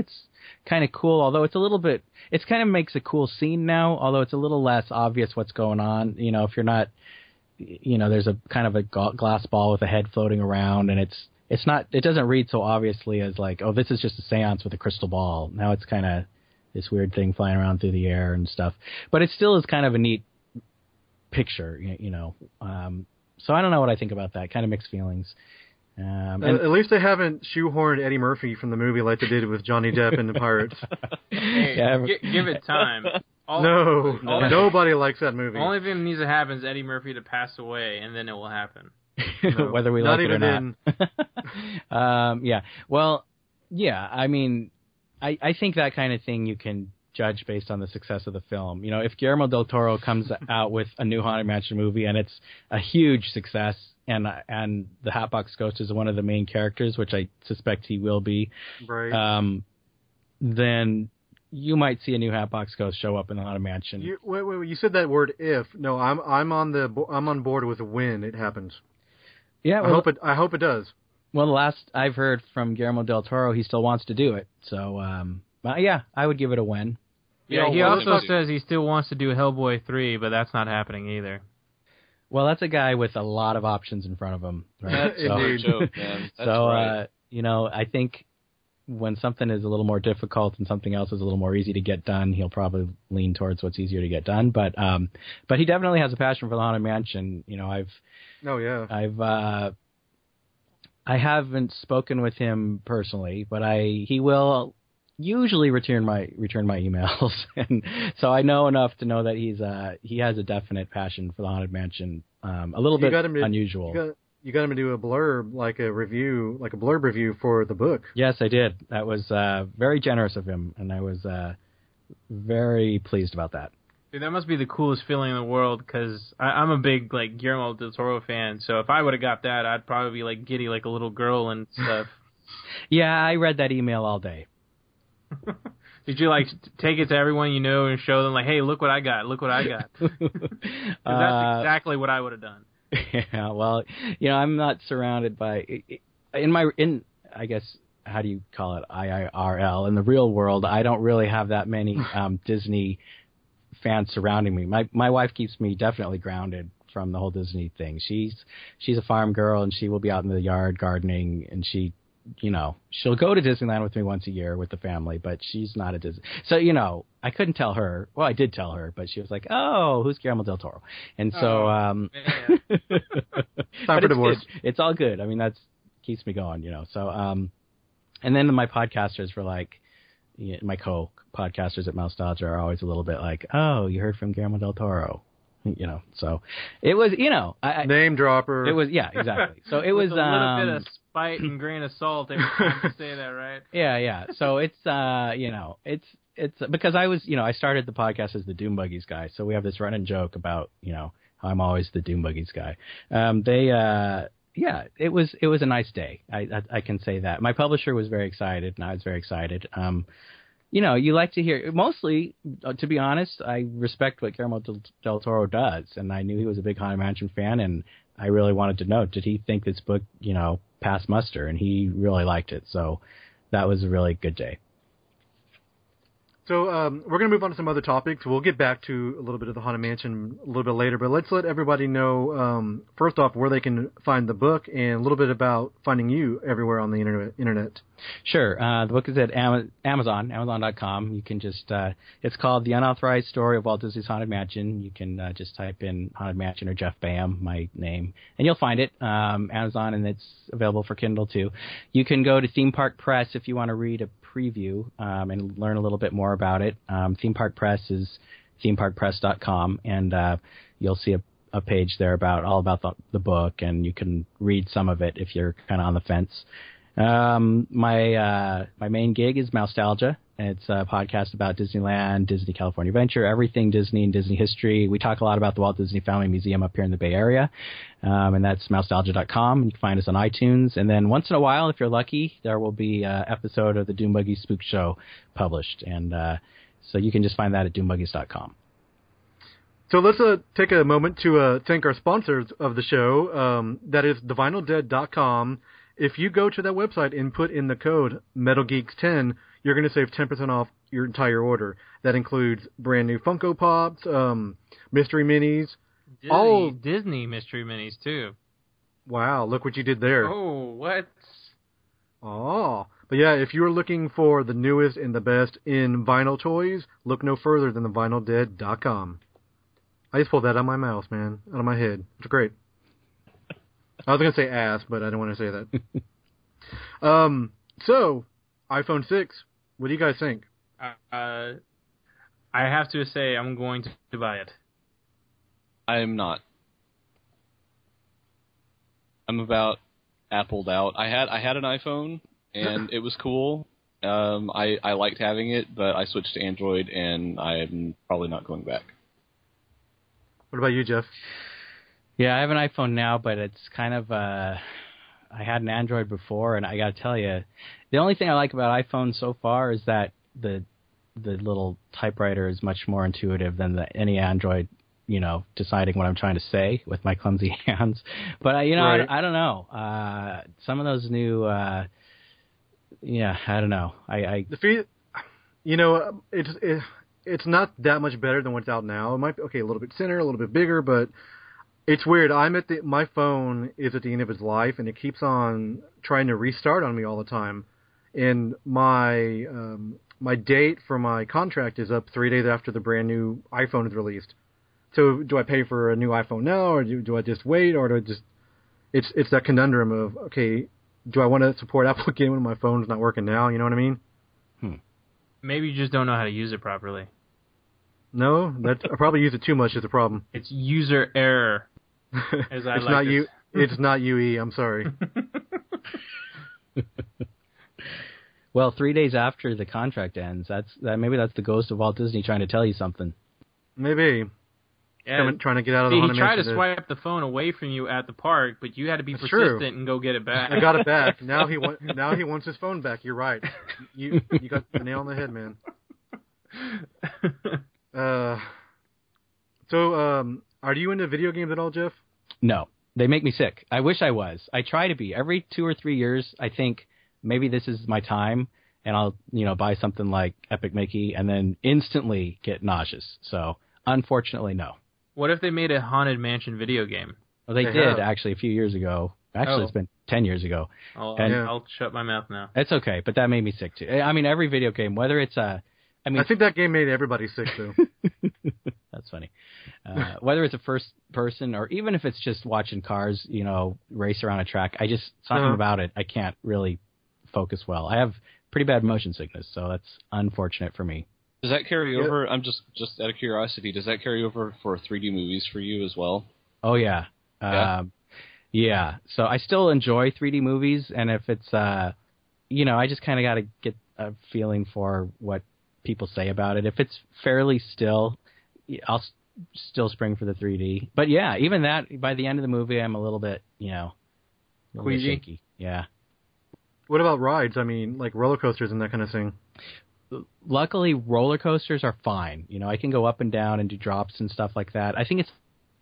kind of cool. Although it's a little bit, it's kind of makes a cool scene now. Although it's a little less obvious what's going on. You know, if you're not, you know, there's a kind of a glass ball with a head floating around, and it's it's not, it doesn't read so obviously as like, oh, this is just a seance with a crystal ball. Now it's kind of this weird thing flying around through the air and stuff. But it still is kind of a neat picture, you know. Um, so I don't know what I think about that. Kind of mixed feelings. Um, and at least they haven't shoehorned Eddie Murphy from the movie like they did with Johnny Depp in The Pirates. Hey, yeah. g- give it time. All, no, all, nobody likes that movie. The only thing that needs to happen is Eddie Murphy to pass away, and then it will happen. No, whether we not like it or even not. um, yeah. Well, yeah. I mean, I, I think that kind of thing you can judge based on the success of the film. You know, if Guillermo del Toro comes out with a new Haunted Mansion movie and it's a huge success, and and the Hatbox Ghost is one of the main characters, which I suspect he will be, right? Um, then you might see a new Hatbox Ghost show up in the Haunted Mansion. You, wait, wait, wait, you said that word "if." No, I'm I'm on the I'm on board with when it happens. Yeah, well, I hope it. I hope it does. Well, the last I've heard from Guillermo del Toro, he still wants to do it. So, um, but yeah, I would give it a win. Yeah, Yeah, he well, also let's- says he still wants to do Hellboy three, but that's not happening either. Well, that's a guy with a lot of options in front of him. Right? That's so, no joke, man. That's so right. uh, you know, I think when something is a little more difficult and something else is a little more easy to get done, he'll probably lean towards what's easier to get done. But um, but he definitely has a passion for the Haunted Mansion. You know, I've Oh yeah. I've uh, I haven't spoken with him personally, but I he will usually return my return my emails, and so I know enough to know that he's uh he has a definite passion for the Haunted Mansion. Um, a little You bit got him to- unusual. You got, you got him to do a blurb, like a review, like a blurb review for the book. Yes, I did. That was uh, very generous of him, and I was uh, very pleased about that. Dude, that must be the coolest feeling in the world, because I'm a big like Guillermo del Toro fan. So if I would have got that, I'd probably be like giddy like a little girl and stuff. Yeah, I read that email all day. Did you like take it to everyone you know and show them like, hey, look what I got, look what I got? 'Cause that's Uh, exactly what I would have done. Yeah, well, you know, I'm not surrounded by in my in I guess how do you call it I I R L in the real world. I don't really have that many um, Disney fans surrounding me. My my wife keeps me definitely grounded from the whole Disney thing. She's she's a farm girl, and she will be out in the yard gardening, and she, you know, she'll go to Disneyland with me once a year with the family, but she's not a Disney. So, you know, I couldn't tell her. Well, I did tell her, but she was like, "Oh, who's Guillermo del Toro?" And so, Oh, um, man. Time but for it's, divorce. It's, it's all good. I mean, that's keeps me going, you know. So, um, and then my podcasters were like, yeah, my co-podcasters at Mousetalgia are always a little bit like, "Oh, you heard from Guillermo del Toro," you know. So it was, you know, I, I Name dropper. it was, yeah, exactly. So it was With a little um, bit of spite and grain of salt every time you say that, right? yeah, yeah. So it's, uh, you know, it's, it's because I was, you know, I started the podcast as the Doom Buggies guy. So we have this running joke about, you know, how I'm always the Doom Buggies guy. Um, they, uh, yeah, it was, it was a nice day. I, I, I can say that. My publisher was very excited, and I was very excited. Um, you know, you like to hear, mostly, uh, to be honest, I respect what Guillermo del, del Toro does. And I knew he was a big Haunted Mansion fan, and I really wanted to know, did he think this book, you know, passed muster? And he really liked it. So that was a really good day. So um, we're going to move on to some other topics. We'll get back to a little bit of the Haunted Mansion a little bit later, but let's let everybody know, um, first off, where they can find the book and a little bit about finding you everywhere on the internet. internet. Sure. Uh, the book is at Am- Amazon, amazon dot com. You can just, uh, it's called The Unauthorized Story of Walt Disney's Haunted Mansion. You can uh, just type in Haunted Mansion or Jeff Bam, my name, and you'll find it. Um, Amazon, and it's available for Kindle too. You can go to Theme Park Press if you want to read a preview um, and learn a little bit more about it. Um, Theme Park Press is theme park press dot com, and uh, you'll see a, a page there about all about the, the book, and you can read some of it if you're kind of on the fence. Um, my uh, my main gig is Mousetalgia. It's a podcast about Disneyland, Disney California Adventure, everything Disney and Disney history. We talk a lot about the Walt Disney Family Museum up here in the Bay Area, um, and that's mousetalgia dot com. You can find us on iTunes, and then once in a while, if you're lucky, there will be an episode of the Doom Buggy Spook Show published, and uh, so you can just find that at doom buggies dot com. So let's uh, take a moment to uh, thank our sponsors of the show. Um, that is the vinyl dead dot com. If you go to that website and put in the code Metal Geeks ten, you're going to save ten percent off your entire order. That includes brand new Funko Pops, um, mystery minis. Disney, all Disney mystery minis, too. Wow, look what you did there. Oh, what? Oh. But yeah, if you're looking for the newest and the best in vinyl toys, look no further than the vinyl dead dot com. I just pulled that out of my mouth, man. Out of my head. It's great. I was going to say ass, but I don't want to say that. um, so, iPhone six, what do you guys think? Uh, I have to say I'm going to buy it. I am not. I'm about appled out. I had I had an iPhone, and it was cool. Um, I, I liked having it, but I switched to Android, and I'm probably not going back. What about you, Jeff? Yeah, I have an iPhone now, but it's kind of, uh, I had an Android before, and I got to tell you, the only thing I like about iPhone so far is that the the little typewriter is much more intuitive than the, any Android, you know, deciding what I'm trying to say with my clumsy hands. But, I, you know, right. I, I don't know. Uh, some of those new, uh, yeah, I don't know. I, I the fee- You know, it's it, it's not that much better than what's out now. It might be, okay, a little bit thinner, a little bit bigger, but it's weird. I'm at the, my phone is at the end of its life, and it keeps on trying to restart on me all the time. And my um, my date for my contract is up three days after the brand new iPhone is released. So do I pay for a new iPhone now, or do, do I just wait, or do I just? It's it's that conundrum of, okay, do I want to support Apple again when my phone's not working now? You know what I mean? Hmm. Maybe you just don't know how to use it properly. No, that I probably use it too much is the problem. It's user error. As I it's like not to you. It's not U E. I'm sorry. Well, three days after the contract ends, that's that. Maybe that's the ghost of Walt Disney trying to tell you something. Maybe. Yeah. Coming, trying to get out of See, the he Haunted tried to Mansion. swipe the phone away from you at the park, but you had to be That's persistent true. and go get it back. I got it back. Now he want, Now he wants his phone back. You're right. You you got the nail on the head, man. Uh, so um, are you into video games at all, Jeff? No, they make me sick. I wish I was. I try to be. Every two or three years, I think maybe this is my time, and I'll you know buy something like Epic Mickey, and then instantly get nauseous. So unfortunately, no. What if they made a Haunted Mansion video game? Well, they, They did have. actually a few years ago. Actually, Oh. it's been ten years ago. I'll, And- I'll, I'll shut my mouth now. It's okay, but that made me sick too. I mean, every video game, whether it's a, I mean, I think that game made everybody sick, though. that's funny. Uh, whether it's a first person or even if it's just watching cars, you know, race around a track, I just something Uh-huh. about it I can't really focus well. I have pretty bad motion sickness, so that's unfortunate for me. Does that carry Yeah. over? I'm just just out of curiosity. Does that carry over for three D movies for you as well? Oh yeah, Yeah? Um, yeah. So I still enjoy three D movies, and if it's, uh, you know, I just kind of got to get a feeling for what people say about it. If it's fairly still, I'll s- still spring for the three D. But yeah, even that, by the end of the movie, I'm a little bit, you know, a little bit Queasy? shaky. Yeah. What about rides? I mean, like roller coasters and that kind of thing. Luckily, roller coasters are fine. You know, I can go up and down and do drops and stuff like that. I think it's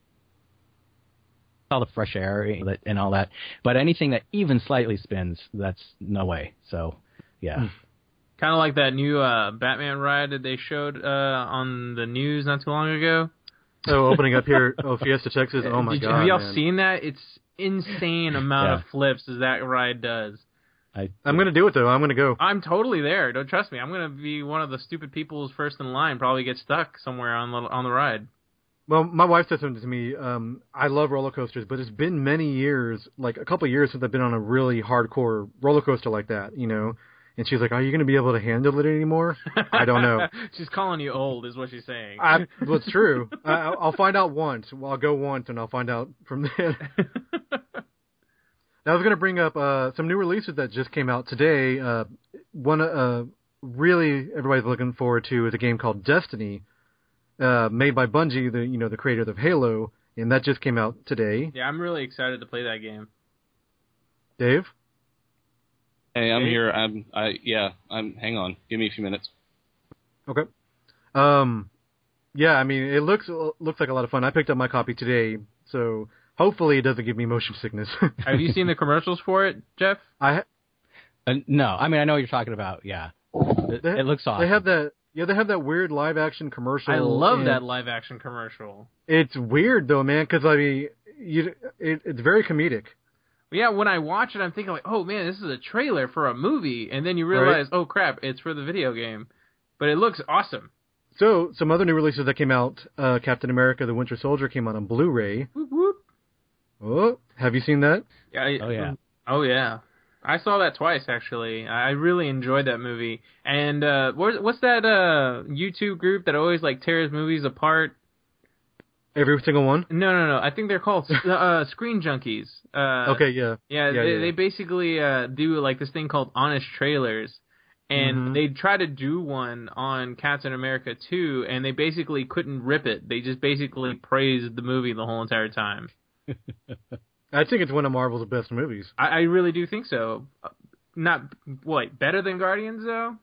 all the fresh air and all that. But anything that even slightly spins, that's no way. So, yeah. Kind of like that new uh, Batman ride that they showed uh, on the news not too long ago. Oh, opening up here, oh, Fiesta, Texas. Oh, my Did you- God, Have y'all man. seen that? It's insane amount Yeah. of flips as that ride does. I, I'm going to do it, though. I'm going to go. I'm totally there. Don't trust me. I'm going to be one of the stupid people who's first in line, probably get stuck somewhere on the on the ride. Well, my wife said something to me. Um, I love roller coasters, but it's been many years, like a couple of years since I've been on a really hardcore roller coaster like that, you know. And she's like, "Are you going to be able to handle it anymore?" I don't know. She's calling you old, is what she's saying. I, well, it's true. I, I'll find out once. Well, I'll go once, and I'll find out from there. Now, I was going to bring up uh, some new releases that just came out today. Uh, one uh, really everybody's looking forward to is a game called Destiny, uh, made by Bungie, the you know the creator of Halo, and that just came out today. Yeah, I'm really excited to play that game. Dave? Hey, I'm Hey. here. I'm. I yeah. I'm. Hang on. Give me a few minutes. Okay. Um, yeah, I mean, it looks looks like a lot of fun. I picked up my copy today, so hopefully it doesn't give me motion sickness. Have you seen the commercials for it, Jeff? I uh, no, I mean, I know what you're talking about, yeah. It, They, it looks awesome. They have that. Yeah, they have that weird live action commercial. I love and that live action commercial. It's weird though, man, because I mean, you, it, it's very comedic. Yeah, when I watch it, I'm thinking like, oh man, this is a trailer for a movie, and then you realize, right. oh crap, it's for the video game. But it looks awesome. So, some other new releases that came out, uh, Captain America: The Winter Soldier came out on Blu-ray. Whoop, whoop. Oh, have you seen that? Yeah. I, oh yeah. Oh yeah. I saw that twice actually. I really enjoyed that movie. And uh, what's, what's that uh, YouTube group that always like tears movies apart? Every single one? No, no, no. I think they're called uh, Screen Junkies. Uh, okay, yeah. Yeah, yeah, they, yeah. they basically uh, do like this thing called Honest Trailers. And mm-hmm. they try to do one on Captain America two, and they basically couldn't rip it. They just basically praised the movie the whole entire time. I think it's one of Marvel's best movies. I, I really do think so. Not, what, better than Guardians, though?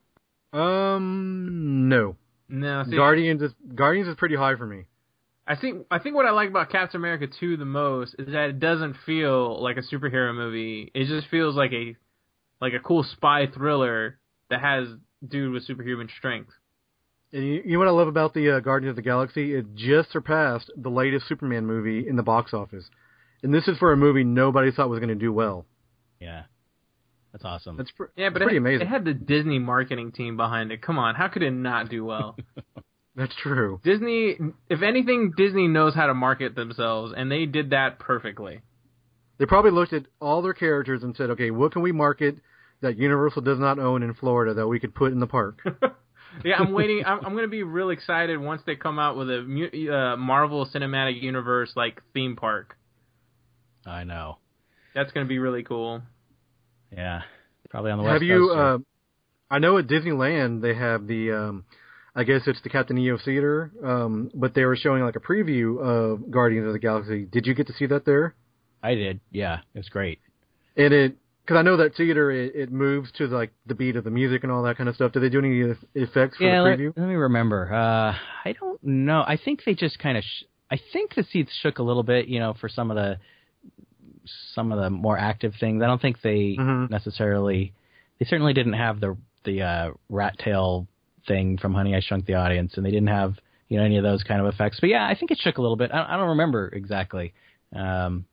Um, no. No. See, Guardians is Guardians is pretty high for me. I think I think what I like about Captain America two the most is that it doesn't feel like a superhero movie. It just feels like a like a cool spy thriller that has dude with superhuman strength. And you, you know what I love about the uh, Guardians of the Galaxy? It just surpassed the latest Superman movie in the box office. And this is for a movie nobody thought was going to do well. Yeah. That's awesome. That's pr- yeah, but pretty it, amazing. It had the Disney marketing team behind it. Come on, how could it not do well? That's true. Disney, if anything, Disney knows how to market themselves, and they did that perfectly. They probably looked at all their characters and said, okay, what can we market that Universal does not own in Florida that we could put in the park? Yeah, I'm waiting. I'm, I'm going to be real excited once they come out with a uh, Marvel Cinematic Universe like theme park. I know. That's going to be really cool. Yeah, probably on the west have you? coast. Uh, I know at Disneyland they have the. Um, I guess it's the Captain E O Theater, um, but they were showing like a preview of Guardians of the Galaxy. Did you get to see that there? I did. Yeah, it was great. And it, because I know that theater, it, it moves to like the beat of the music and all that kind of stuff. Do they do any effects for yeah, the let, preview? let me remember. Uh, I don't know. I think they just kind of. Sh- I think the seats shook a little bit, you know, for some of the some of the more active things. I don't think they mm-hmm. necessarily. They certainly didn't have the the uh, rat tail thing from Honey, I Shrunk the Audience, and they didn't have, you know, any of those kind of effects. But yeah, I think it shook a little bit. I, I don't remember exactly. Um,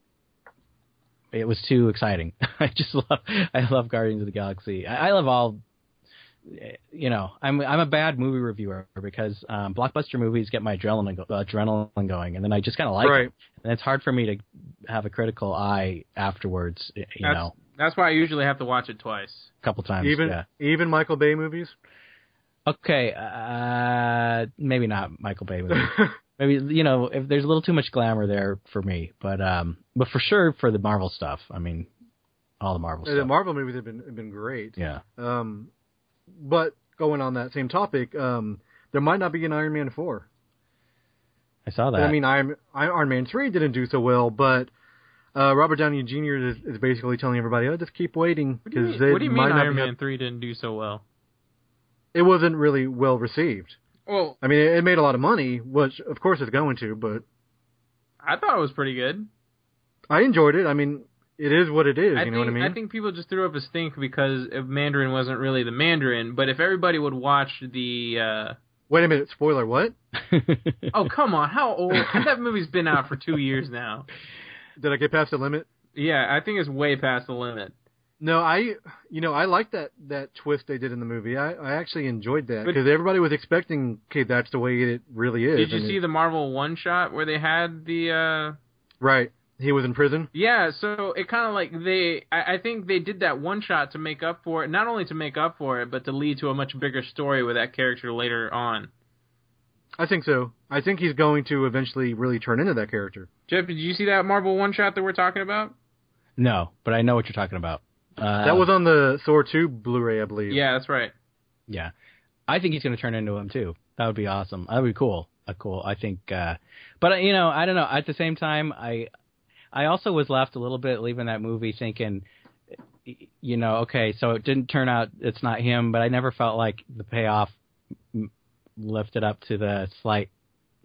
it was too exciting. I just love, I love Guardians of the Galaxy. I, I love all, you know, I'm I'm a bad movie reviewer because um, blockbuster movies get my adrenaline go, adrenaline going, and then I just kind of like right. it. And it's hard for me to have a critical eye afterwards. You that's, know, that's why I usually have to watch it twice, a couple times. Even yeah. even Michael Bay movies. Okay, uh, maybe not Michael Bay movies. Maybe, you know, if there's a little too much glamour there for me, but um, but for sure for the Marvel stuff. I mean, all the Marvel The stuff. Marvel movies have been have been great. Yeah. Um, but going on that same topic, um, there might not be an Iron Man four. I saw that. I mean, Iron, Iron Man three didn't do so well, but uh, Robert Downey Junior is, is basically telling everybody, "Oh, just keep waiting." What do you mean, they what do you mean might Iron not Man three didn't do so well? It wasn't really well received. Well, I mean, it, it made a lot of money, which of course it's going to, but I thought it was pretty good. I enjoyed it. I mean, it is what it is. I you think, know what I mean? I think people just threw up a stink because Mandarin wasn't really the Mandarin. But if everybody would watch the, uh... wait a minute, spoiler, what? Oh come on, how old? That movie's been out for two years now. Did I get past the limit? Yeah, I think it's way past the limit. No, I, you know, I like that, that twist they did in the movie. I, I actually enjoyed that But- because everybody was expecting, okay, that's the way it really is. Did you and see it- the Marvel one shot where they had the? uh Right, he was in prison. Yeah, so it kind of like they, I, I think they did that one shot to make up for it, not only to make up for it, but to lead to a much bigger story with that character later on. I think so. I think he's going to eventually really turn into that character. Jeff, did you see that Marvel one shot that we're talking about? No, but I know what you're talking about. Uh, That was on the Thor two Blu-ray, I believe. Yeah, that's right. Yeah, I think he's going to turn into him too. That would be awesome. That would be cool. Uh, cool. I think. Uh, but uh, you know, I don't know. At the same time, I, I also was left a little bit leaving that movie thinking, you know, okay, so it didn't turn out it's not him, but I nenever felt like the payoff lifted up to the slight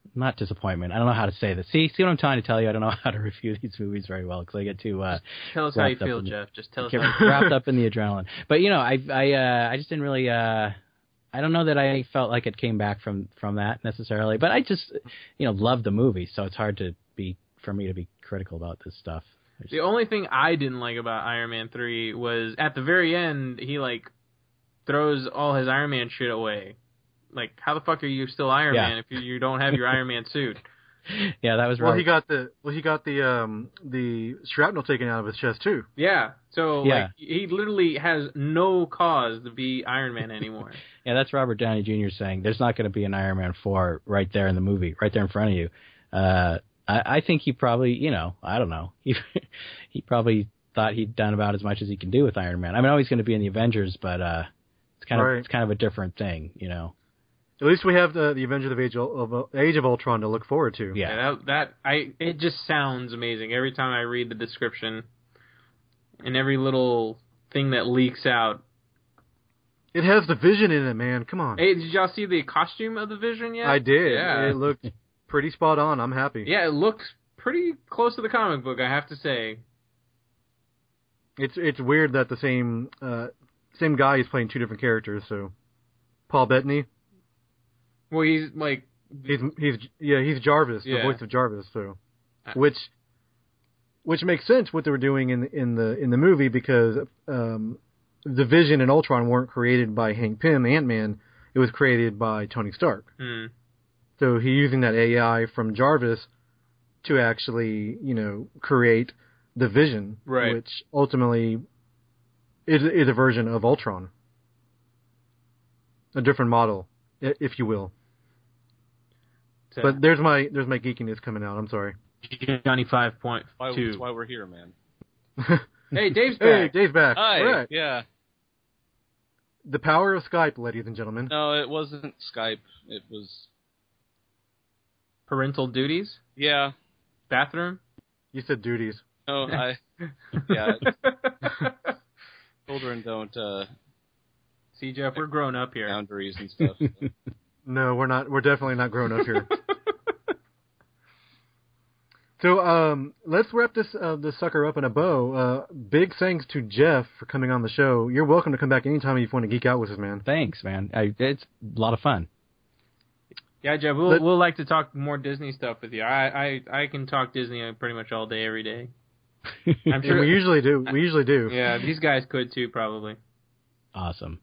not disappointment. I don't know how to say this. See, see what I'm trying to tell you? I don't know how to review these movies very well because I get too. Uh, tell us how you feel, Jeff. Just tell us. How you feel. Wrapped up in the adrenaline. But you know, I I uh, I just didn't really. Uh, I don't know that I felt like it came back from from that necessarily. But I just, you know, loved the movie, so it's hard to be for me to be critical about this stuff. Just, the only thing I didn't like about Iron Man three was at the very end he like throws all his Iron Man shit away. Like, how the fuck are you still Iron yeah. Man if you, you don't have your Iron Man suit? Yeah, that was well. right. He got the well. He got the um the shrapnel taken out of his chest too. Yeah. So yeah. like he literally has no cause to be Iron Man anymore. Yeah, that's Robert Downey Junior saying there's not going to be an Iron Man four right there in the movie, right there in front of you. Uh, I, I think he probably, you know, I don't know. He he probably thought he'd done about as much as he can do with Iron Man. I mean, I know he's going to be in the Avengers, but uh, it's kind of right. it's kind of a different thing, you know. At least we have the the Avengers of Age of Age of Ultron to look forward to. Yeah, yeah that, that I it just sounds amazing every time I read the description, and every little thing that leaks out. It has the Vision in it, man. Come on. Hey, did y'all see the costume of the Vision yet? I did. Yeah. It looked pretty spot on. I'm happy. Yeah, it looks pretty close to the comic book, I have to say. It's it's weird that the same uh, same guy is playing two different characters. So, Paul Bettany. Well, he's like he's he's yeah he's Jarvis, yeah. the voice of Jarvis. So, which which makes sense what they were doing in in the in the movie because um, the Vision and Ultron weren't created by Hank Pym, Ant-Man. It was created by Tony Stark. Hmm. So he's using that A I from Jarvis to actually, you know, create the Vision, right. which ultimately is, is a version of Ultron. A different model, if you will. So, but there's my there's my geekiness coming out. I'm sorry. ninety-five point two. That's why we're here, man. Hey, Dave's back. Hey, Dave's back. Hi. All right. Yeah. The power of Skype, ladies and gentlemen. No, it wasn't Skype. It was... Parental duties? Yeah. Bathroom? You said duties. No, I... Yeah. Children don't... Uh, See, Jeff, we're grown up here. Boundaries and stuff. So. No, we're not. We're definitely not grown up here. So um, let's wrap this uh, this sucker up in a bow. Uh, big thanks to Jeff for coming on the show. You're welcome to come back anytime you want to geek out with us, man. Thanks, man. I, it's a lot of fun. Yeah, Jeff, we'll but, we'll like to talk more Disney stuff with you. I I, I can talk Disney pretty much all day, every day. I'm sure we usually do. We usually do. Yeah, these guys could too, probably. Awesome.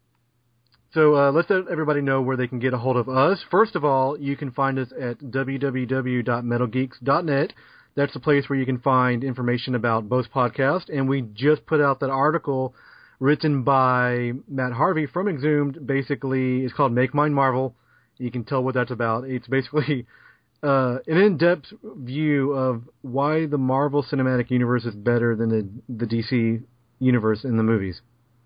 So uh, let's let everybody know where they can get a hold of us. First of all, you can find us at w w w dot metal geeks dot net. That's the place where you can find information about both podcasts. And we just put out that article written by Matt Harvey from Exhumed. Basically, it's called Make Mine Marvel. You can tell what that's about. It's basically uh, an in-depth view of why the Marvel Cinematic Universe is better than the, the D C universe in the movies.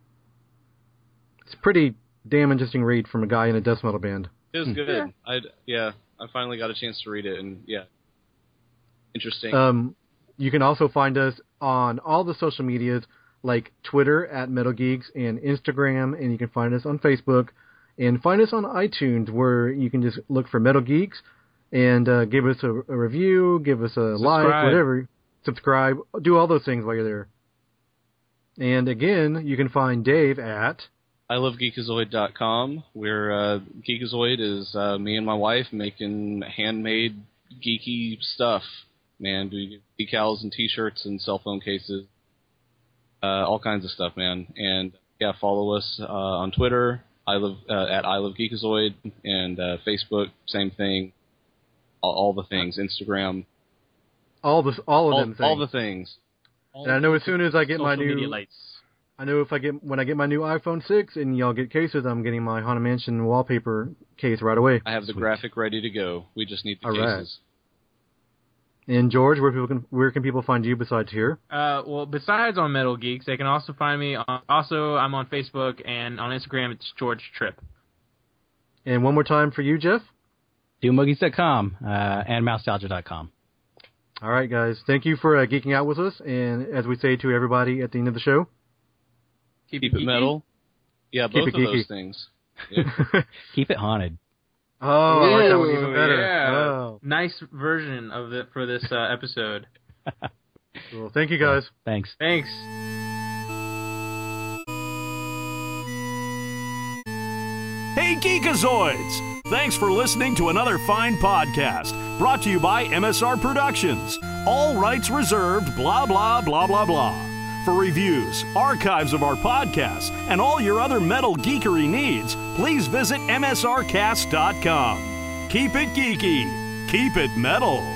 It's pretty damn interesting read from a guy in a death metal band. It was good. Yeah. I yeah, I finally got a chance to read it, and yeah, interesting. Um, you can also find us on all the social medias like Twitter at Metal Geeks and Instagram, and you can find us on Facebook and find us on iTunes where you can just look for Metal Geeks and uh, give us a, a review, give us a like, whatever, subscribe, do all those things while you're there. And again, you can find Dave at I love geekazoid dot com. We're uh, Geekazoid is uh, me and my wife making handmade geeky stuff. Man, we do decals and T-shirts and cell phone cases, uh, all kinds of stuff, man. And yeah, follow us uh, on Twitter. I love uh, at I love Geekazoid, and uh, Facebook, same thing. All, all the things. Instagram. all the all of All, them things. all the things. And I know as soon as I get my Social media new, lights. I know if I get when I get my new iPhone six and y'all get cases, I'm getting my Haunted Mansion wallpaper case right away. I have the graphic ready to go. We just need the All right. cases. And George, where people can where can people find you besides here? Uh, well, besides on Metal Geeks, they can also find me on, also I'm on Facebook and on Instagram. It's George Tripp. And one more time for you, Jeff. doom buggies dot com uh, and moustalgia dot com. All right, guys. Thank you for uh, geeking out with us. And as we say to everybody at the end of the show, Keep, Keep it geeky. metal. Yeah, Keep both it of geeky. those things. Yeah. Keep it haunted. Oh, I like that one even better. Yeah. Oh. Nice version of it for this uh, episode. Cool. Thank you, guys. Thanks. Thanks. Hey, Geekazoids! Thanks for listening to another fine podcast brought to you by M S R Productions. All rights reserved, blah, blah, blah, blah, blah. For reviews, archives of our podcasts, and all your other metal geekery needs, please visit M S R cast dot com. Keep it geeky. Keep it metal.